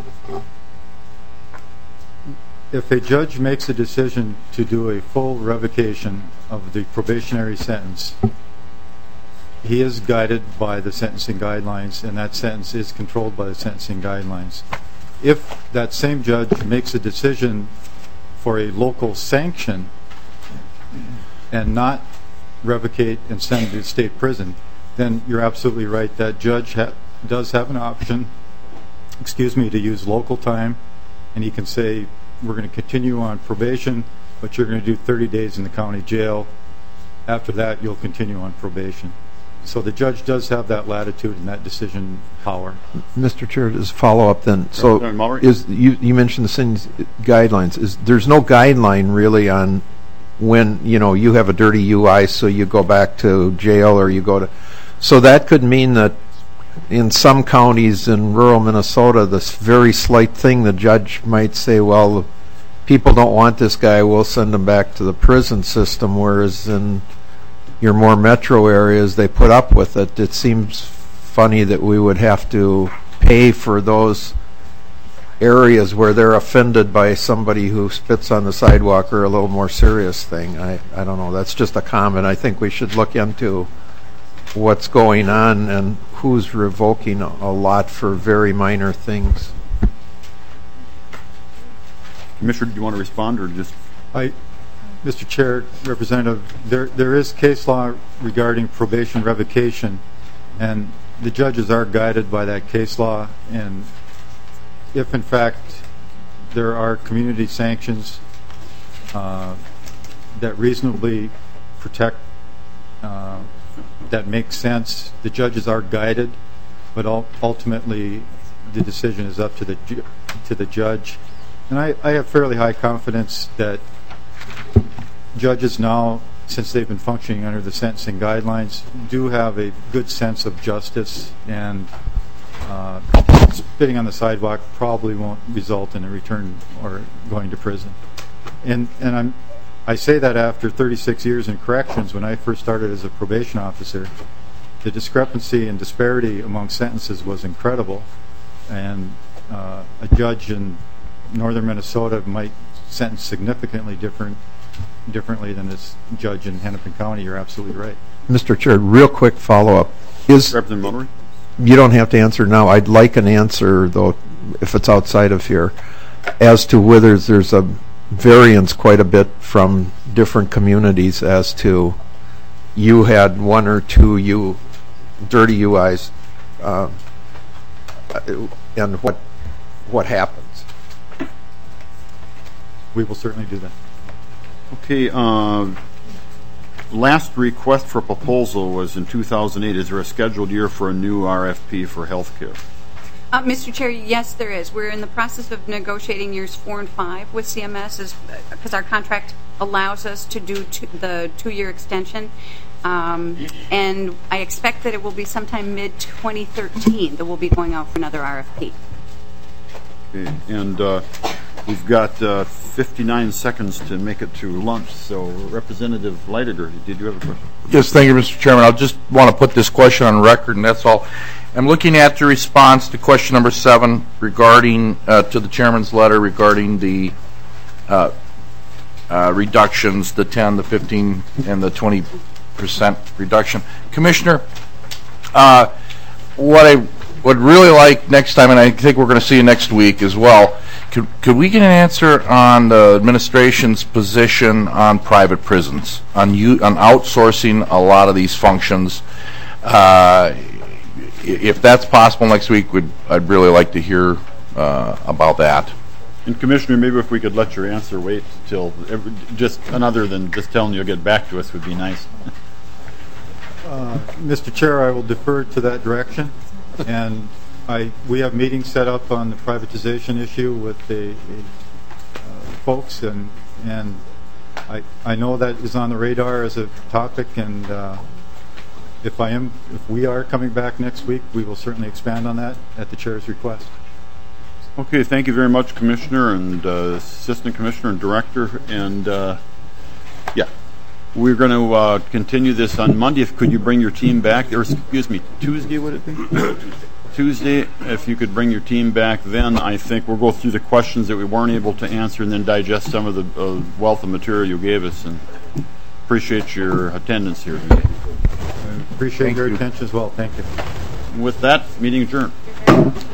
If a judge makes a decision to do a full revocation of the probationary sentence, he is guided by the sentencing guidelines, and that sentence is controlled by the sentencing guidelines. If that same judge makes a decision for a local sanction and not revocate and send to state prison, then you're absolutely right. That judge does have an option, to use local time, and he can say, we're going to continue on probation, but you're going to do 30 days in the county jail. After that, you'll continue on probation. So the judge does have that latitude and that decision power. Mr. Chair, as a follow-up then, so you mentioned the sentencing guidelines. There's no guideline really on when you have a dirty UI, so you go back to jail or you go to. So that could mean that in some counties in rural Minnesota, this very slight thing, the judge might say, well, people don't want this guy, we'll send him back to the prison system, whereas in your more metro areas, they put up with it. It seems funny that we would have to pay for those areas where they're offended by somebody who spits on the sidewalk or a little more serious thing. I don't know. That's just a comment. I think we should look into what's going on and who's revoking a lot for very minor things. Commissioner, do you want to respond or just? Mr. Chair, Representative, there is case law regarding probation revocation, and the judges are guided by that case law. And if, in fact, there are community sanctions that reasonably protect, that make sense, the judges are guided, but ultimately the decision is up to the judge. And I have fairly high confidence that judges now, since they've been functioning under the sentencing guidelines, do have a good sense of justice, and spitting on the sidewalk probably won't result in a return or going to prison. And I say that after 36 years in corrections. When I first started as a probation officer, the discrepancy and disparity among sentences was incredible, and a judge in northern Minnesota might sentence significantly differently than this judge in Hennepin County. You're absolutely right. Mr. Chair, real quick follow-up. Representative Mulry? You don't have to answer now. I'd like an answer, though, if it's outside of here, as to whether there's a variance quite a bit from different communities as to you had 1 or 2 dirty UIs, and what happens. We will certainly do that. Okay. Last request for proposal was in 2008. Is there a scheduled year for a new RFP for health care? Mr. Chair, yes, there is. We're in the process of negotiating years 4 and 5 with CMS because our contract allows us to do the 2-year extension. And I expect that it will be sometime mid-2013 that we'll be going out for another RFP. Okay. And we've got 59 seconds to make it to lunch. So, Representative Leidiger, did you have a question? Yes, thank you, Mr. Chairman. I'll just want to put this question on record, and that's all. I'm looking at your response to question number 7 regarding to the chairman's letter regarding the reductions, the 10, the 15, and the 20% reduction. Commissioner, what I would really like next time, and I think we're going to see you next week as well, could we get an answer on the administration's position on private prisons, on outsourcing a lot of these functions? If that's possible next week, I'd really like to hear about that. And Commissioner, maybe if we could let your answer wait till just another than just telling you to get back to us would be nice. Mr. Chair, I will defer to that direction, and We have meetings set up on the privatization issue with the folks, and I know that is on the radar as a topic, and if we are coming back next week, we will certainly expand on that at the chair's request. Okay, thank you very much, Commissioner and Assistant Commissioner and Director. And yeah, we're going to continue this on Monday. Could you bring your team back? Or excuse me, Tuesday would it be? Tuesday, if you could bring your team back, then I think we'll go through the questions that we weren't able to answer and then digest some of the wealth of material you gave us. And appreciate your attendance here today. Appreciate your attention as well. Thank you. With that, meeting adjourned.